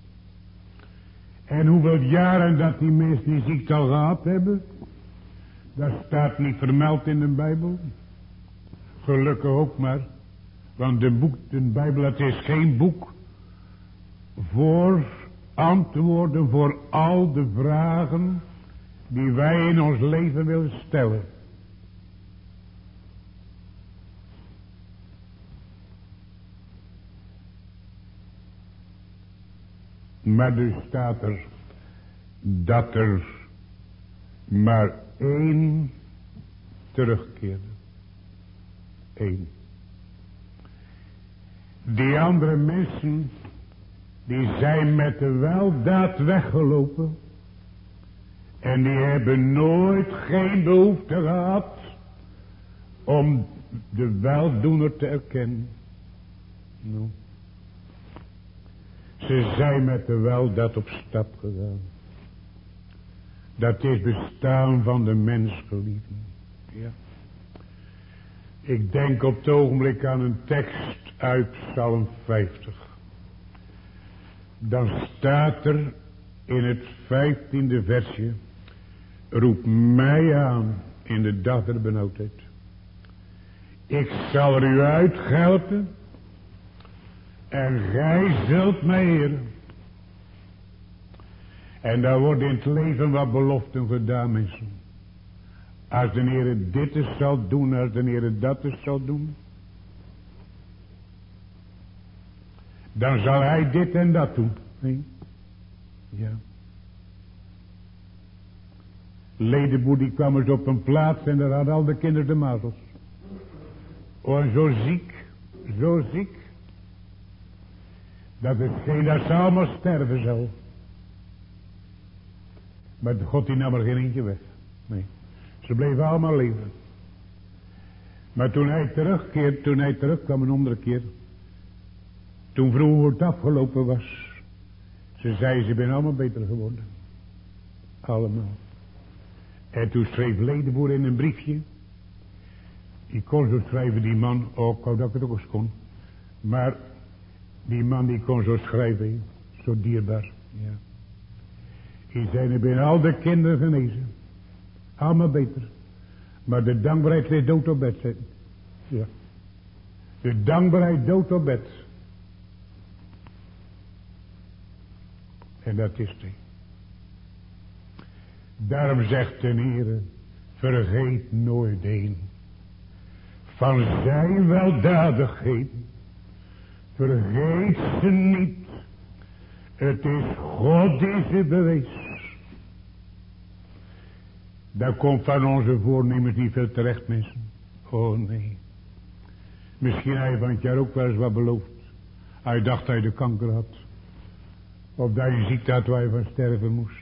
En hoeveel jaren dat die mensen die ziekte al gehad hebben. Dat staat niet vermeld in de Bijbel. Gelukkig ook maar. Want de Bijbel, het is geen boek voor antwoorden voor al de vragen die wij in ons leven willen stellen. Maar dus staat er dat er maar 1 terugkeerde. 1. Die andere mensen, die zijn met de weldaad weggelopen. En die hebben nooit geen behoefte gehad om de weldoener te erkennen. No. Ze zijn met de weldaad op stap gegaan. Dat is bestaan van de mens, geliefden. Ja. Ik denk op het ogenblik aan een tekst uit Psalm 50. Dan staat er in het 15e versje. Roep mij aan in de dag der benauwdheid. Ik zal er u uithelpen. En gij zult mij eren. En daar wordt in het leven wat beloften gedaan, mensen. Als de Heer dit eens zal doen, als de Heer dat eens zal doen. Dan zal hij dit en dat doen. Nee? Ja. Ledeboer die kwam eens op een plaats en daar hadden al de kinderen de mazels. Oh, en zo ziek. Dat het geen dat ze allemaal sterven zou. Maar God die nam er geen eentje weg. Nee. Ze bleven allemaal leven. Maar toen hij terugkwam een andere keer. Toen vroeg hoe het afgelopen was. Ze zei ze zijn allemaal beter geworden. Allemaal. En toen schreef Ledeboer in een briefje. Ik kon zo schrijven die man. Oh, ik wou dat ik het ook eens kon. Maar die man die kon zo schrijven. Zo dierbaar. Ja. Die zijn er binnen al de kinderen genezen. Allemaal beter. Maar de dankbaarheid ligt dood op bed. Ja. De dankbaarheid dood op bed. En dat is die. Daarom zegt de Heer, vergeet nooit een van zijn weldadigheden. Vergeet ze niet. Het is God die ze bewees. Daar komt van onze voornemens niet veel terecht, mensen. Oh nee. Misschien had je van het jaar ook wel eens wat beloofd. Hij dacht dat je de kanker had. Of dat je ziekte had waar je van sterven moest.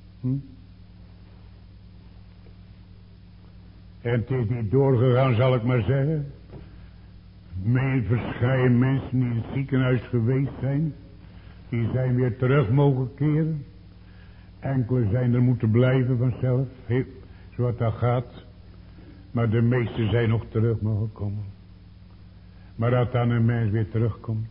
En het is niet doorgegaan, zal ik maar zeggen. Verschillende mensen die in het ziekenhuis geweest zijn. Die zijn weer terug mogen keren. Enkele zijn er moeten blijven vanzelf. Zoals dat gaat. Maar de meesten zijn nog terug mogen komen. Maar dat dan een mens weer terugkomt.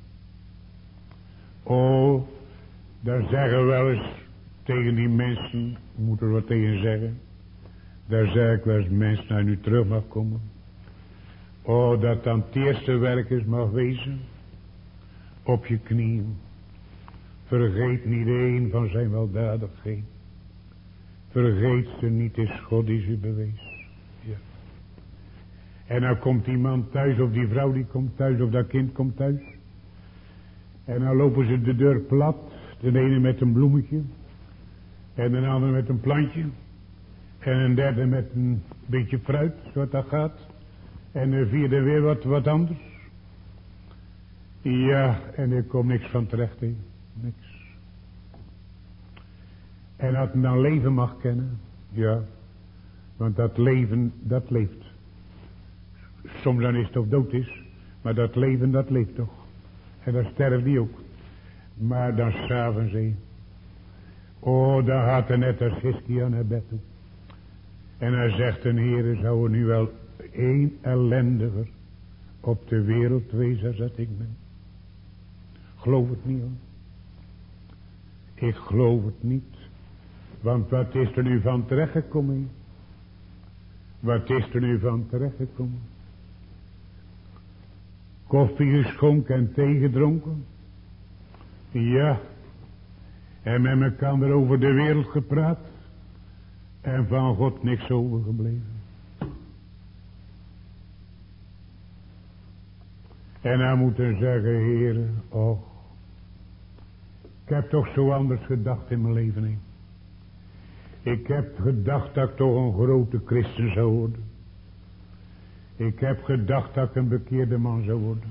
Oh, daar zeggen we wel eens tegen die mensen. Ik moet er wat tegen zeggen. Daar zeg ik wel eens mensen naar nu terug mag komen. Oh, dat dan het eerste werk is mag wezen. Op je knieën. Vergeet niet een van zijn weldadigheid. Vergeet ze niet, is God die ze bewees. Ja. En dan komt die man thuis, of die vrouw die komt thuis, of dat kind komt thuis. En dan lopen ze de deur plat. De ene met een bloemetje. En de andere met een plantje. En een derde met een beetje fruit, zoals dat gaat. En de vierde weer wat anders. Ja, en er komt niks van terecht in. Niks. En dat men dan leven mag kennen. Ja. Want dat leven, dat leeft. Soms dan is het of dood is. Maar dat leven, dat leeft toch. En dan sterft die ook. Maar dan s'avonds heen. Oh, dan gaat er net als Hiskia naar bed toe. En hij zegt, de Heer, zou er nu wel één ellendiger op de wereld wezen als dat ik ben. Geloof het niet hoor. Ik geloof het niet. Want wat is er nu van terechtgekomen? Wat is er nu van terechtgekomen? Koffie geschonken en thee gedronken. Ja. En met elkaar over de wereld gepraat. En van God niks overgebleven. En hij moet dan zeggen, Heer, och. Ik heb toch zo anders gedacht in mijn leven heen. Ik heb gedacht dat ik toch een grote christen zou worden. Ik heb gedacht dat ik een bekeerde man zou worden.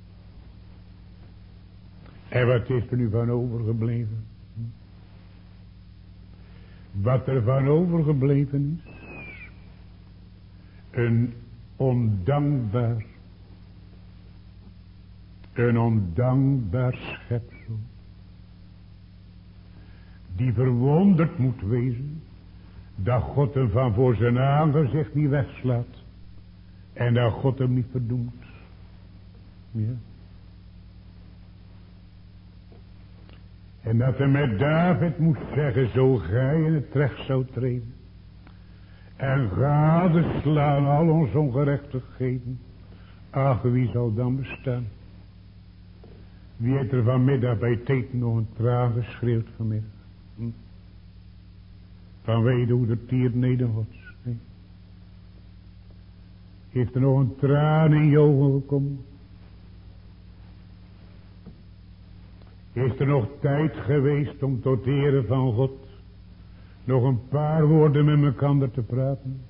En wat is er nu van overgebleven? Wat er van overgebleven is. Een ondankbaar schepsel. Die verwonderd moet wezen. Dat God hem van voor zijn aangezicht niet wegslaat. En dat God hem niet verdoemt. Ja. En dat hij met David moest zeggen, zo gij in het recht zou treden. En gadeslaan al onze ongerechtigheden. Ach, wie zal dan bestaan? Wie heeft er vanmiddag bij het eten nog een traan geschreeuwd vanmiddag? Vanwege hoe de tier nedergods. Heeft er nog een traan in je ogen gekomen? Is er nog tijd geweest om tot ere van God nog een paar woorden met elkaar te praten.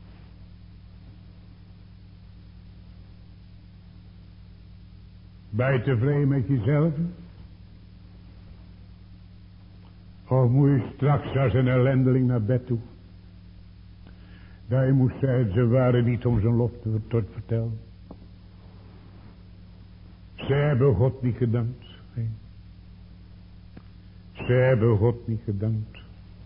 Ben je tevreden met jezelf? Of moet je straks als een ellendeling naar bed toe? Dat je moest zeggen, ze waren niet om zijn lof te vertellen. Ze hebben God niet gedankt. Nee. Ze hebben God niet gedankt.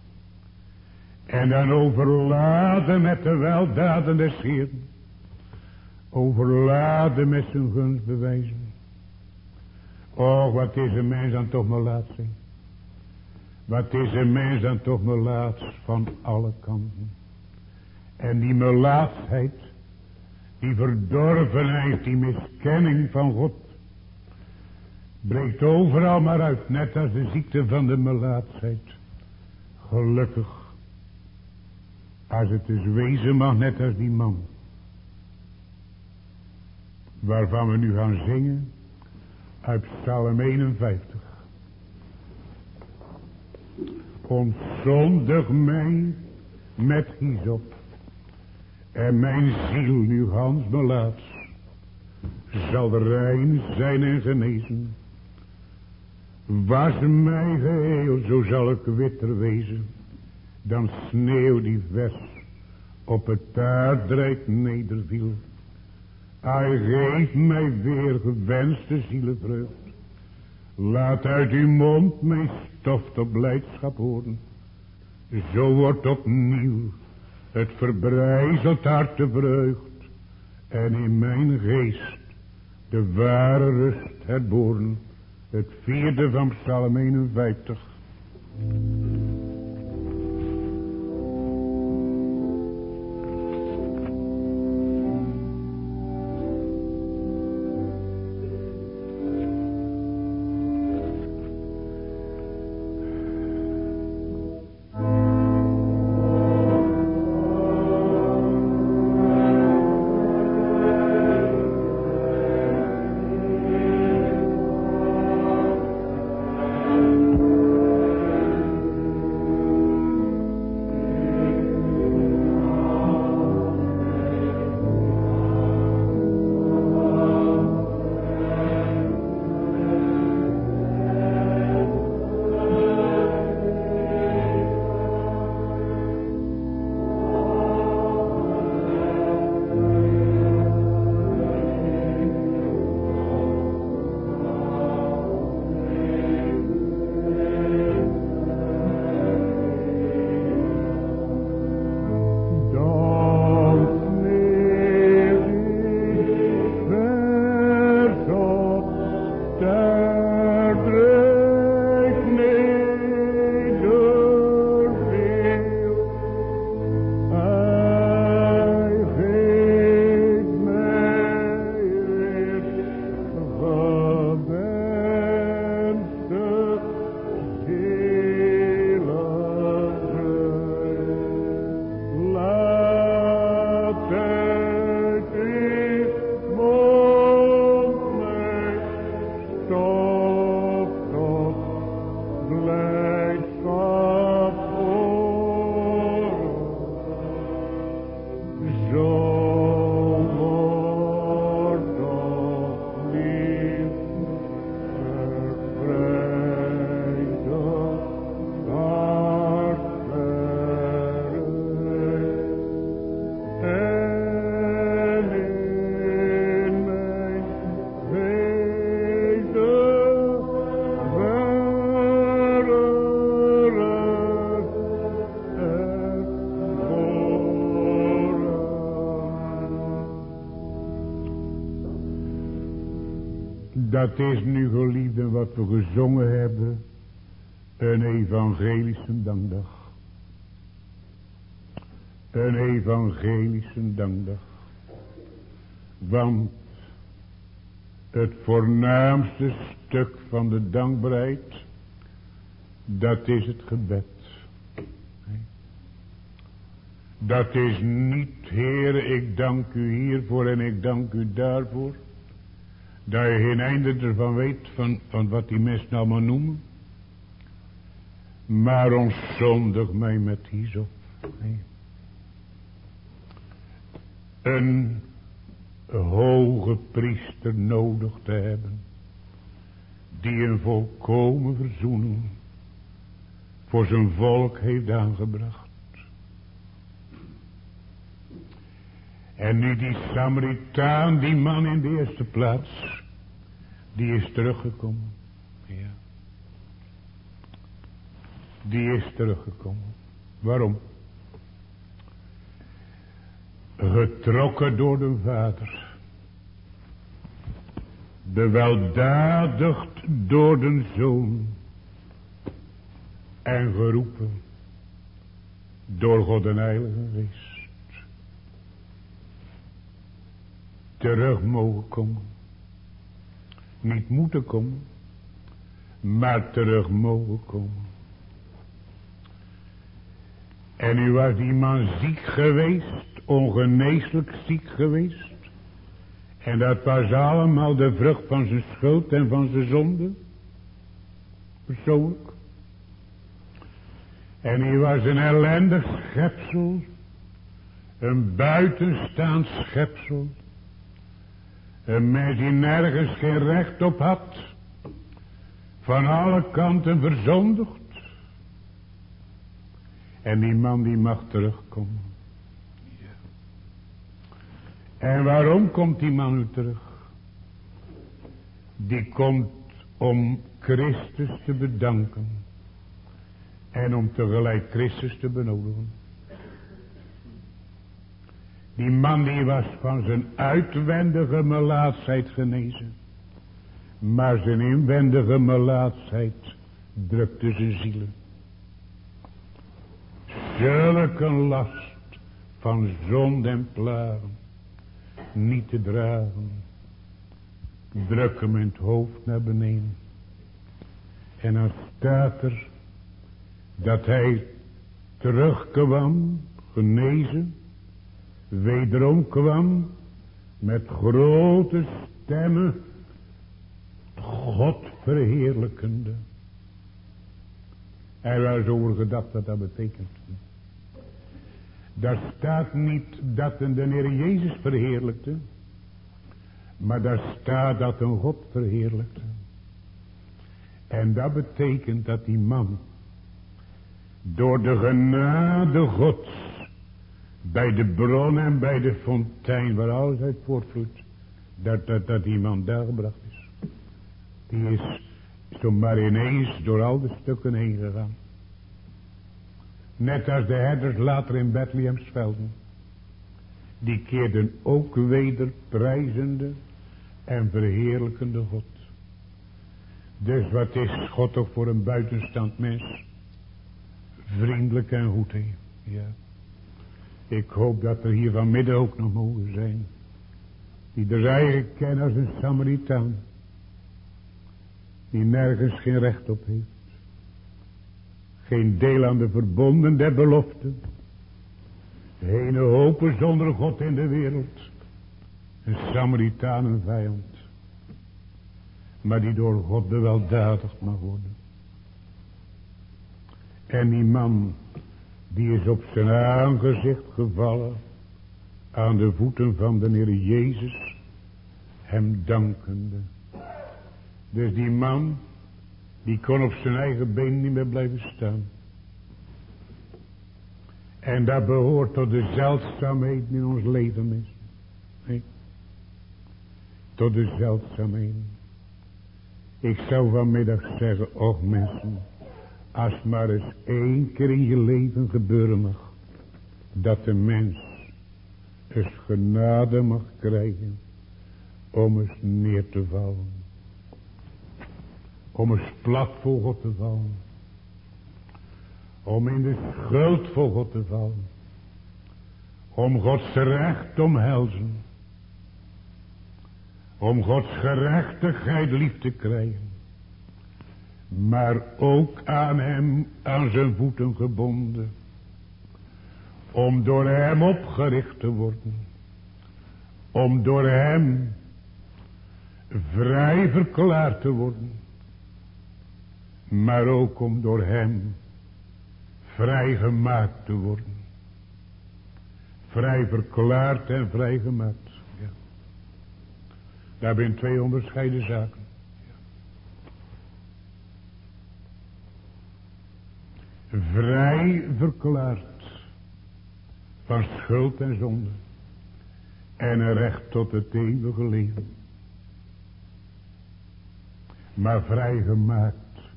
En dan overladen met de weldaden des Heeren. Overladen met zijn gunstbewijzen. Och, wat is een mens dan toch maar laat zijn. Wat is een mens dan toch melaats van alle kanten. En die melaatsheid, die verdorvenheid, die miskenning van God, breekt overal maar uit, net als de ziekte van de melaatsheid. Gelukkig, als het dus wezen mag, net als die man, waarvan we nu gaan zingen, uit Psalm 51. Ontzondig mij met hyssop, en mijn ziel nu gans melaats, zal rein zijn en genezen. Was mij geheel, zo zal ik witter wezen, dan sneeuw die vers op het aardrijk nederviel. Hij geeft mij weer gewenste zielenvreugd. Laat uit uw mond mijn stof tot blijdschap horen. Zo wordt opnieuw het verbrijzeld hart de vreugd. En in mijn geest de ware rust herboren. Het 4e van Psalm 51. Dat is nu, geliefden, wat we gezongen hebben. Een evangelische dankdag. Een evangelische dankdag. Want het voornaamste stuk van de dankbaarheid, dat is het gebed. Dat is niet, Heere, ik dank u hiervoor en ik dank u daarvoor. Dat je geen einde ervan weet van wat die mensen allemaal noemen. maar ontzondig mij met hyssop. Nee. Een hoge priester nodig te hebben, die een volkomen verzoening voor zijn volk heeft aangebracht. En nu die Samaritaan, die man in de eerste plaats, die is teruggekomen. Ja. Die is teruggekomen. Waarom? Getrokken door de Vader. Beweldadigd door de Zoon. En geroepen door God en Heilige Geest. Terug mogen komen. Niet moeten komen, maar terug mogen komen. En nu was die man ziek geweest, ongeneeslijk ziek geweest. En dat was allemaal de vrucht van zijn schuld en van zijn zonde. Persoonlijk. En hij was een ellendig schepsel. Een buitenstaand schepsel. Een mens die nergens geen recht op had. Van alle kanten verzondigd. En die man die mag terugkomen. Ja. En waarom komt die man nu terug? Die komt om Christus te bedanken. En om tegelijk Christus te benodigen. Die man die was van zijn uitwendige melaatsheid genezen. Maar zijn inwendige melaatsheid drukte zijn zielen. Zulke last van zonde en plagen niet te dragen. Druk hem in het hoofd naar beneden. En dan staat er dat hij terugkwam, genezen, wederom kwam met grote stemmen, God verheerlijkende. Er was over gedacht wat dat betekent. Daar staat niet dat een de Heer Jezus verheerlijkte, maar daar staat dat een God verheerlijkte. En dat betekent dat die man door de genade Gods bij de bron en bij de fontein waar alles uit voortvloeit, dat die man daar gebracht is. Die is zomaar ineens door al de stukken heen gegaan. Net als de herders later in Bethlehems velden. Die keerden ook weder prijzende en verheerlijkende God. Dus wat is God toch voor een buitenstaand mens? Vriendelijk en goed, hè? Ja. Ik hoop dat er hier vanmiddag ook nog mogen zijn. Die er eigen kennen als een Samaritaan. Die nergens geen recht op heeft. Geen deel aan de verbonden der beloften. Geen hopen zonder God in de wereld. Een Samaritaan, een vijand. Maar die door God beweldadigd mag worden. En die man, die is op zijn aangezicht gevallen. Aan de voeten van de Heer Jezus. Hem dankende. Dus die man, die kon op zijn eigen been niet meer blijven staan. En dat behoort tot de zeldzaamheden in ons leven, mensen. Nee. Tot de zeldzaamheden. Ik zou vanmiddag zeggen, och mensen, als maar eens 1 keer in je leven gebeuren mag, dat de mens eens genade mag krijgen om eens neer te vallen. Om eens plat voor God te vallen. Om in de schuld voor God te vallen. Om Gods recht te omhelzen. Om Gods gerechtigheid lief te krijgen. Maar ook aan hem, aan zijn voeten gebonden. Om door hem opgericht te worden. Om door hem vrij verklaard te worden. Maar ook om door hem vrijgemaakt te worden. Vrij verklaard en vrijgemaakt. Ja. Daar zijn twee onderscheiden zaken. Ja. Vrij verklaard van schuld en zonde. En een recht tot het eeuwige leven. Maar vrijgemaakt.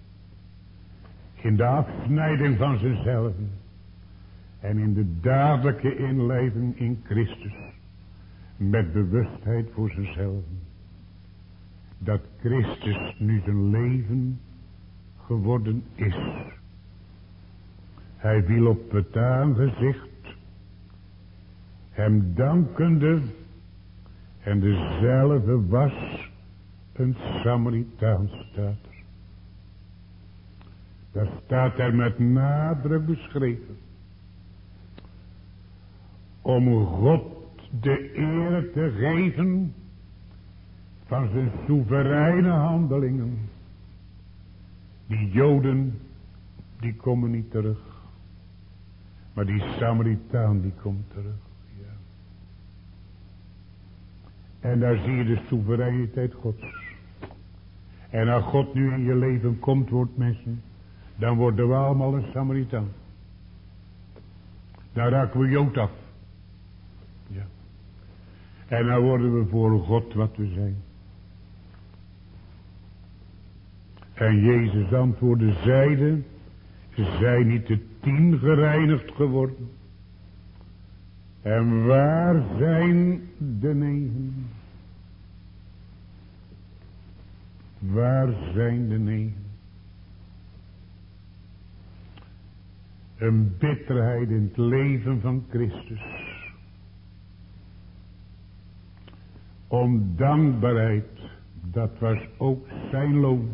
In de afsnijding van zichzelf. En in de dadelijke inleving in Christus. Met bewustheid voor zichzelf. Dat Christus nu zijn leven geworden is. Hij viel op het aangezicht. Hem dankende. En dezelfde was een Samaritaan, staat er. Daar staat er met nadruk beschreven. Om God de eer te geven van zijn soevereine handelingen. Die Joden, die komen niet terug. Maar die Samaritaan, die komt terug. Ja. En daar zie je de soevereiniteit Gods. En als God nu in je leven komt, wordt mensen, dan worden we allemaal een Samaritaan. Dan raken we Jood af. Ja. En dan worden we voor God wat we zijn. En Jezus antwoordde, zeide, zijn niet de 10 gereinigd geworden? En waar zijn de 9? Waar zijn de 9? Een bitterheid in het leven van Christus. Ondankbaarheid, dat was ook zijn loon.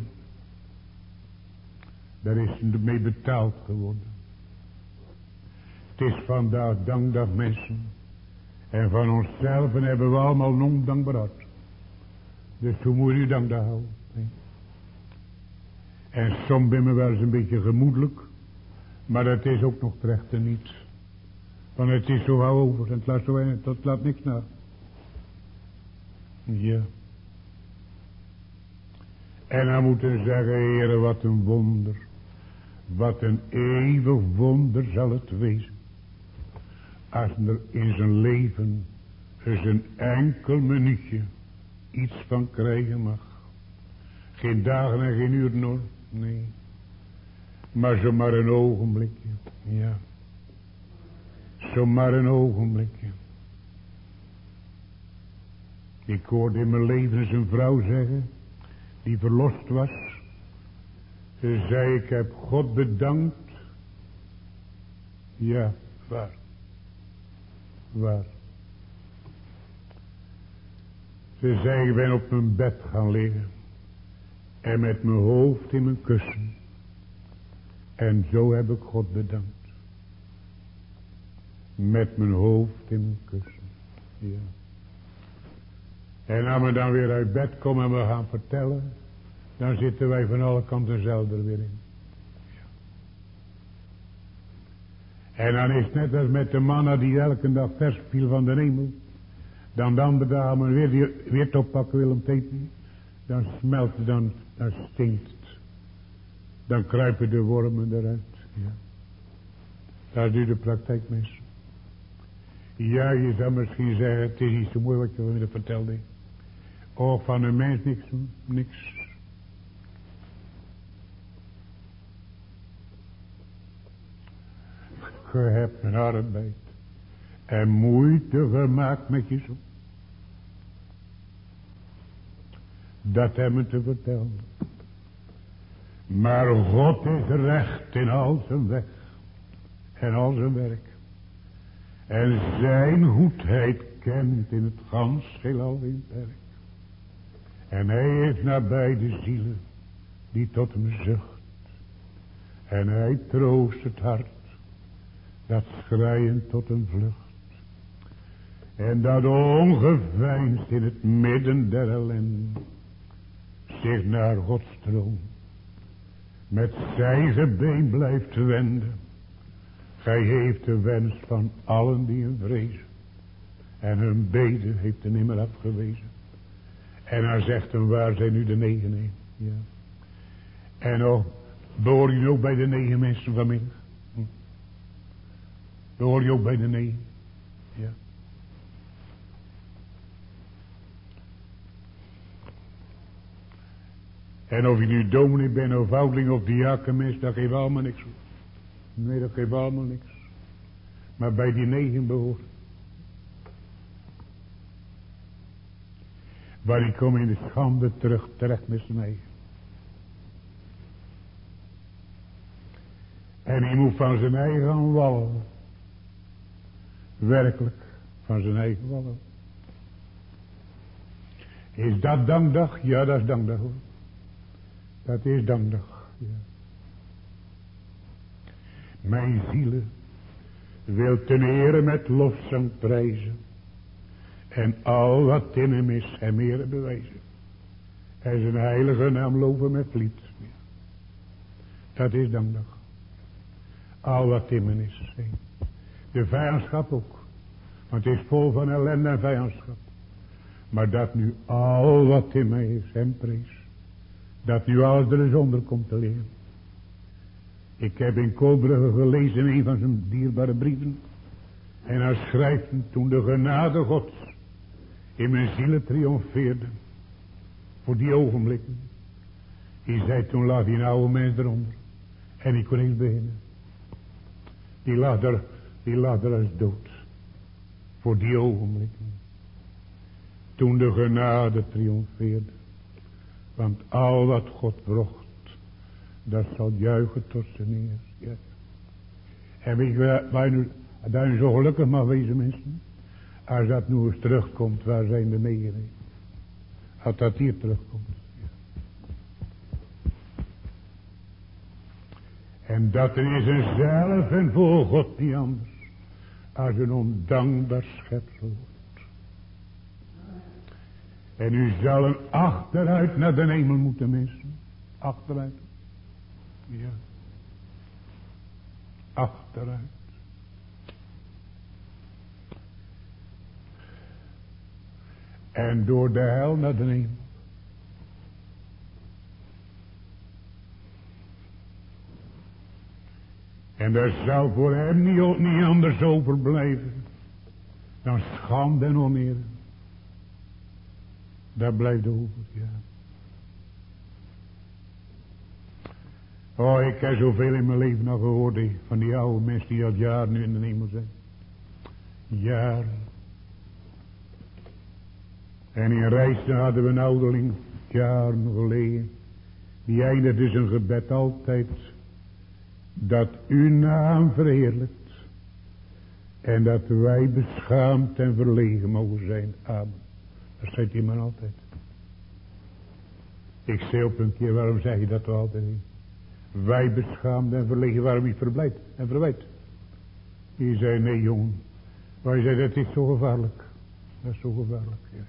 Daar is mee betaald geworden. Het is vandaag dankdag mensen. En van onszelf hebben we allemaal een ondankbaar hart. Dus hoe moet je dankbaar houden? En soms ben we wel eens een beetje gemoedelijk. Maar dat is ook nog terecht en niet. Want het is zo gauw over. En het laat niks na. Ja. En dan moeten we zeggen, Heere, wat een wonder. Wat een eeuwig wonder zal het wezen. Als er in zijn leven eens een enkel minuutje iets van krijgen mag. Geen dagen en geen uren hoor. Nee. Maar zomaar een ogenblikje. Ja. Zomaar een ogenblikje. Ik hoorde in mijn leven eens een vrouw zeggen. Die verlost was. Ze zei, ik heb God bedankt. Ja, waar? Waar? Ze zei, ik ben op mijn bed gaan liggen. En met mijn hoofd in mijn kussen. En zo heb ik God bedankt. Met mijn hoofd in mijn kussen. Ja. En als we dan weer uit bed komen en we gaan vertellen. Dan zitten wij van alle kanten zelf er weer in. Ja. En dan is het net als met de manna die elke dag vers viel van de hemel. Dan de andere dagen weer het oppakken wil om te eten. Dan smelt het, dan stinkt het. Dan kruipen de wormen eruit. Ja. Daar is nu de praktijk mis. Ja, je zou misschien zeggen, het is niet zo mooi wat je me vertelde. Oh, van een mens niks. Je hebt een arbeid en moeite gemaakt met je zoon. Dat hebben te vertellen. Maar God is recht in al zijn weg en al zijn werk. En zijn goedheid kent in het gans heelal in het werk. En hij is nabij de zielen die tot hem zucht. En hij troost het hart dat schreien tot een vlucht. En dat ongeveinsd in het midden der ellende zich naar Gods troon met zijn gebeen blijft wenden. Gij heeft de wens van allen die hem vrezen. En hun beden heeft hij nimmer afgewezen. En hij zegt hem, waar zijn nu de 9 heen? Ja. En behoor je ook bij de 9 mensen vanmiddag? Behoor je ook bij de 9? Ja. En of je nu dominee bent of oudeling of diakenmens, dat geeft allemaal niks. Nee, dat geeft allemaal niks. Maar bij die 9 behoort. Waar ik kom in de schande terug terecht met z'n eigen. En hij moet van zijn eigen wallen. Werkelijk van zijn eigen wallen. Is dat dankdag? Ja, dat is dankdag hoor. Dat is dankdag. Ja. Mijn zielen wil ten ere met lofzang prijzen. En al wat in hem is hem ere bewijzen. En zijn heilige naam loven met lied. Dat is dankdag. Al wat in hem is. De vijandschap ook. Want het is vol van ellende en vijandschap. Maar dat nu al wat in mij is hem prees. Dat nu alles er zonder komt te leren. Ik heb in Koolbrugge gelezen in een van zijn dierbare brieven. En hij schrijft toen de genade Gods in mijn zielen triomfeerde. Voor die ogenblikken. Hij zei toen lag die oude mens eronder. En ik kon niks beginnen. Die lag er als dood. Voor die ogenblikken. Toen de genade triomfeerde. Want al wat God brocht. Dat zal juichen tot zijn eer. Ja. En weet je waar je zo gelukkig mag wezen mensen. Als dat nu eens terugkomt. Waar zijn de 9? Als dat hier terugkomt. Ja. En dat er is een zelf en voor God niet anders. Als een ondankbaar schepsel wordt. En u zal een achteruit naar de hemel moeten missen. Achteruit. Ja. Achteruit. En door de hel naar de hemel. En daar zou voor hem niet anders overblijven. Dan schande en oneer. Daar blijft over, ja. Oh, ik heb zoveel in mijn leven nog gehoord. Van die oude mensen die al jaren nu in de hemel zijn. Jaren. En in Rijssen hadden we een ouderling. Jaren geleden. Die eindigde zijn gebed altijd. Dat uw naam verheerlijkt. En dat wij beschaamd en verlegen mogen zijn. Amen. Dat zegt die man altijd. Ik zei op een keer, waarom zeg je dat toch altijd niet? Wij beschaamd en verlegen, waarom niet verblijd en verwijt? Die zei, nee jongen. Wij zei, dat is zo gevaarlijk. Dat is zo gevaarlijk, ja.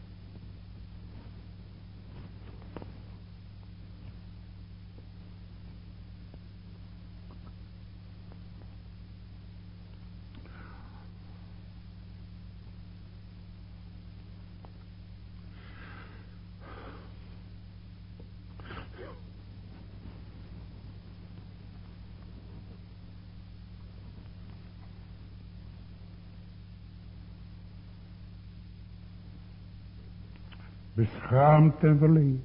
Beschaamd en verlegen.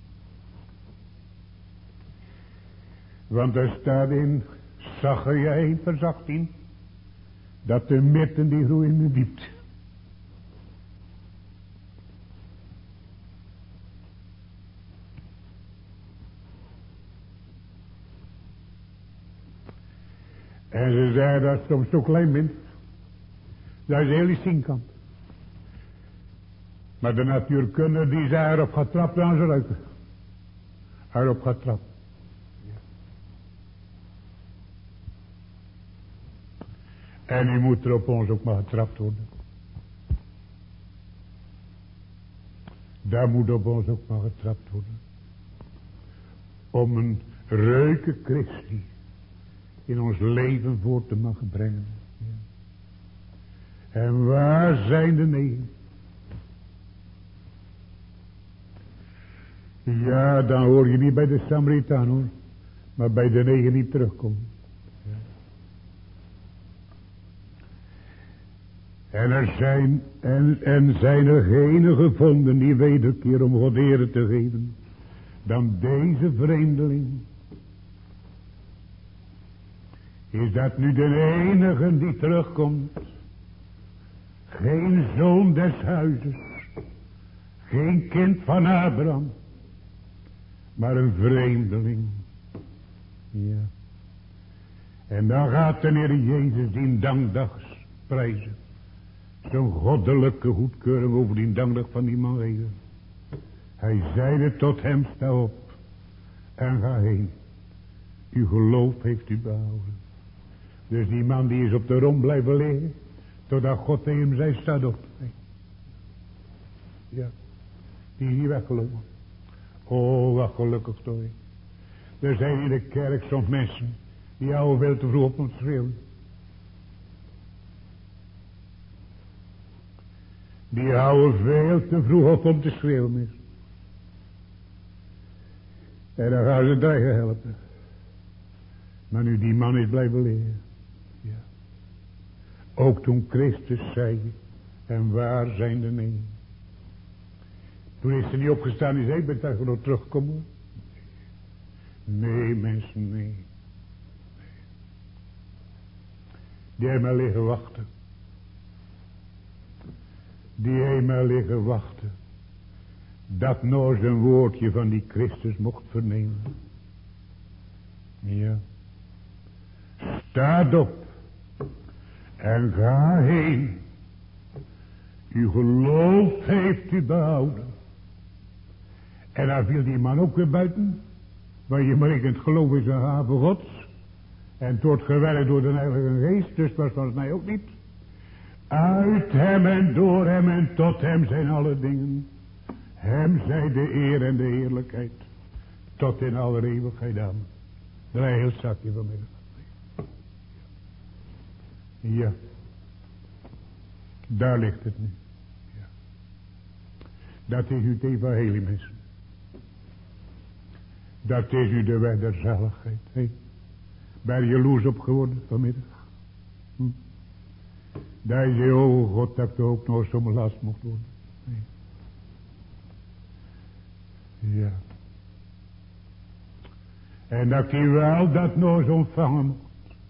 Want er staat in Zacharia 1 vers 18. Dat de myrten die groeien in de diepte. En ze zei dat soms zo klein bent. Dat is heel iets zien kan. Maar de natuurkunde die zei erop getrapt aan zijn ruiken. Erop getrapt. Ja. En die moet er op ons ook maar getrapt worden. Daar moet op ons ook maar getrapt worden. Om een reuke Christi in ons leven voort te mogen brengen. Ja. En waar zijn de 9? Ja, dan hoor je niet bij de Samaritaan hoor, maar bij de 9 die terugkomen. Ja. En zijn er geen gevonden die wederkeer om God ere te geven dan deze vreemdeling. Is dat nu de enige die terugkomt? Geen zoon des huizes, geen kind van Abraham, maar een vreemdeling. Ja. En dan gaat de Heer Jezus die dankdags prijzen. Zo'n goddelijke goedkeuring over die dankdag van die man geven. Hij zeide tot hem, sta op en ga heen. Uw geloof heeft u behouden. Dus die man die is op de romp blijven liggen, totdat God tegen hem zei, sta op. Ja, die is niet weggelopen. Oh, wat gelukkig toch. Er zijn in de kerk soms mensen die houden veel te vroeg op om te schreeuwen. Die houden veel te vroeg op om te schreeuwen. En dan gaan ze dreigen helpen. Maar nu die man is blijven liggen. Ja. Ook toen Christus zei, en waar zijn de 9? Toen is er niet opgestaan en zei, ik ben daar gewoon teruggekomen. Nee mensen, nee. Die heeft maar liggen wachten. Die heeft maar liggen wachten. Dat nou eens een woordje van die Christus mocht vernemen. Ja. Sta op. En ga heen. Uw geloof heeft u behouden. En daar viel die man ook weer buiten. Maar je merkt, het geloof is een gave Gods. En het wordt gewerkt door de Heilige Geest. Dus dat was mij ook niet. Uit hem en door hem en tot hem zijn alle dingen. Hem zij de eer en de heerlijkheid. Tot in alle eeuwigheid aan. Daar heel zakje vanmiddag. Ja. Daar ligt het nu. Ja. Dat is u het evangelie, mensen. Dat is u de weg der zaligheid. Hey. Ben je jaloers op geworden vanmiddag? Daar is je, oh God, dat ik ook nog zo'n last mocht worden. Nee. Ja. En dat hij wel dat nog eens ontvangen mocht.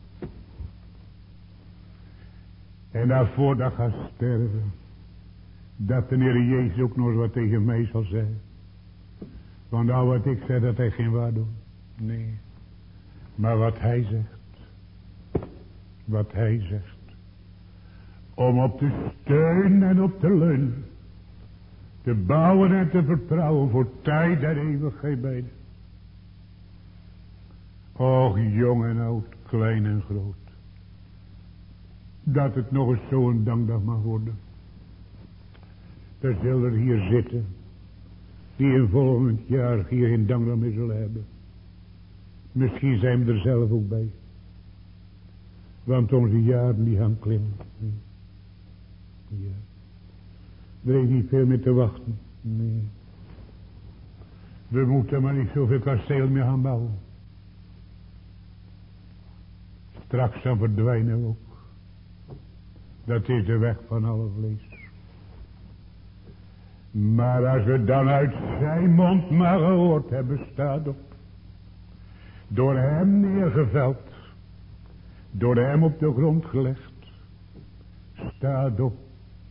En daarvoor dat gaat sterven. Dat de Heer Jezus ook nog eens wat tegen mij zal zeggen. Want nou wat ik zeg, dat hij geen waar doet. Nee. Maar wat hij zegt. Wat hij zegt. Om op te steunen en op te leunen. Te bouwen en te vertrouwen voor tijd en eeuwigheid beide. Och, jong en oud, klein en groot. Dat het nog eens zo'n dankdag mag worden. Er zullen er hier zitten. Die in volgend jaar hier geen dankdag meer zullen hebben. Misschien zijn we er zelf ook bij. Want onze jaren die gaan klimmen. Ja. Er is niet veel meer te wachten. Nee. We moeten maar niet zoveel kasteel meer gaan bouwen. Straks dan verdwijnen we ook. Dat is de weg van alle vlees. Maar als we dan uit zijn mond maar gehoord hebben, staat op. Door hem neergeveld. Door hem op de grond gelegd. Staat op.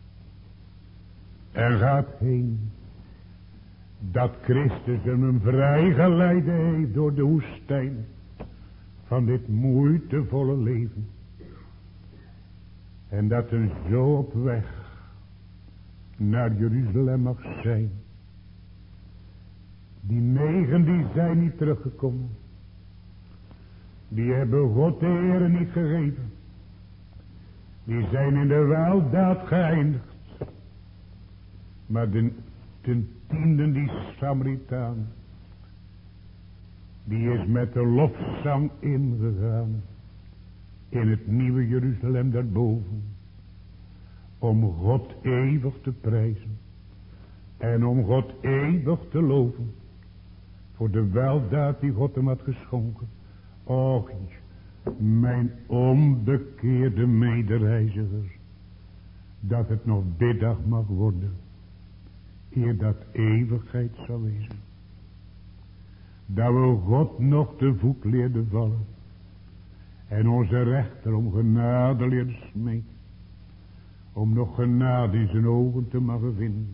En gaat heen. Dat Christus hem vrijgeleide heeft door de woestijn. Van dit moeitevolle leven. En dat een zo op weg naar Jeruzalem mag zijn. Die 9 die zijn niet teruggekomen. Die hebben God de Heere niet gegeven. Die zijn in de weldaad geëindigd. Maar de 10e, die Samaritaan. Die is met de lofzang ingegaan. in het nieuwe Jeruzalem daarboven. Om God eeuwig te prijzen. En om God eeuwig te loven. Voor de weldaad die God hem had geschonken. Och, mijn onbekeerde medereizigers. Dat het nog dit dag mag worden. Eer dat eeuwigheid zal wezen. Dat we God nog de voet leerden vallen. En onze rechter om genade leerden smeken. Om nog genade in zijn ogen te mogen vinden.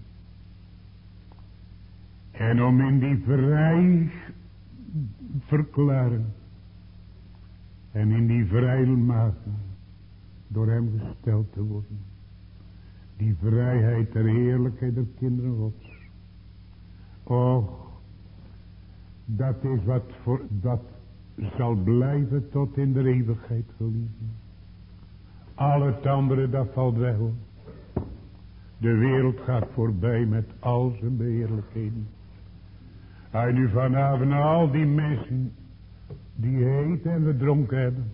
En om in die vrij verklaren. En in die vrijmaken door hem gesteld te worden. Die vrijheid der heerlijkheid der kinderen Gods. Och, dat is wat voor dat zal blijven tot in de eeuwigheid, geliefden. Al het andere dat valt weg, hoor. De wereld gaat voorbij met al zijn beheerlijkheden. En nu vanavond al die mensen die heet en gedronken hebben.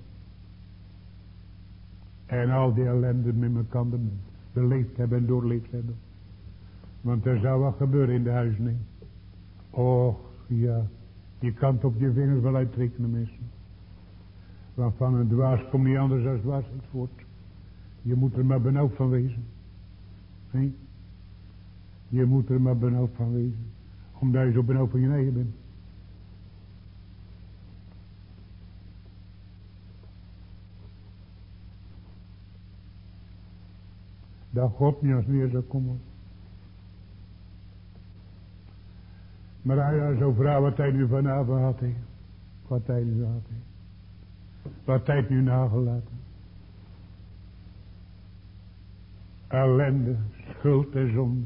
En al die ellende met elkaar beleefd hebben en doorleefd hebben. Want er zou wat gebeuren in de huizen. Och, ja. Je kan het op je vingers wel uitrekenen, mensen. Want van een dwaas komt niet anders dan dwaasheid voort. Je moet er maar benauwd van wezen. Nee? Je moet er maar benauwd van wezen. Omdat je zo benauwd van je eigen bent. Dat God niet als neer zou komen. Maar hij zo vrouw wat hij nu vanavond had. He. Wat hij nu had. He. Wat hij nu nagelaten. Ellende, schuld en zonde.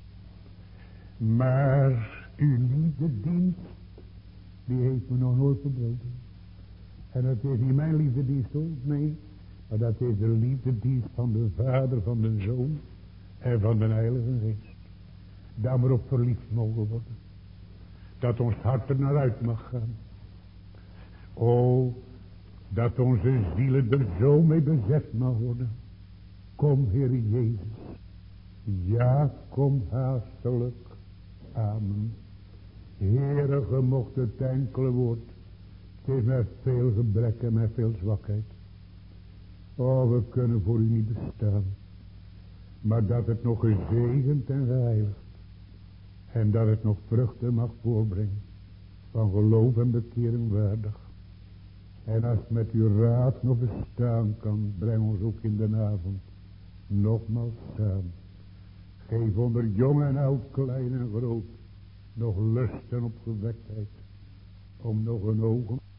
Maar uw liefdedienst, die heeft me nog nooit verbroken. En dat is niet mijn liefdedienst hoor, nee. Maar dat is de liefdedienst van de Vader, van de Zoon en van de Heilige Geest. Daar maar op verliefd mogen worden. Dat ons hart er naar uit mag gaan. O, dat onze zielen er zo mee bezet mag worden. Kom, Heer Jezus. Ja, kom haastelijk. Amen. Heere, ge mocht het enkele woord. Het is met veel gebrek en met veel zwakheid. Oh, we kunnen voor u niet bestaan. Maar dat het nog gezegend en geheiligd. En dat het nog vruchten mag voorbrengen. Van geloof en bekering waardig. En als het met uw raad nog bestaan kan. Breng ons ook in de avond. Nogmaals samen. Geef onder jong en oud, klein en groot. Nog lust en opgewektheid. Om nog een ogen.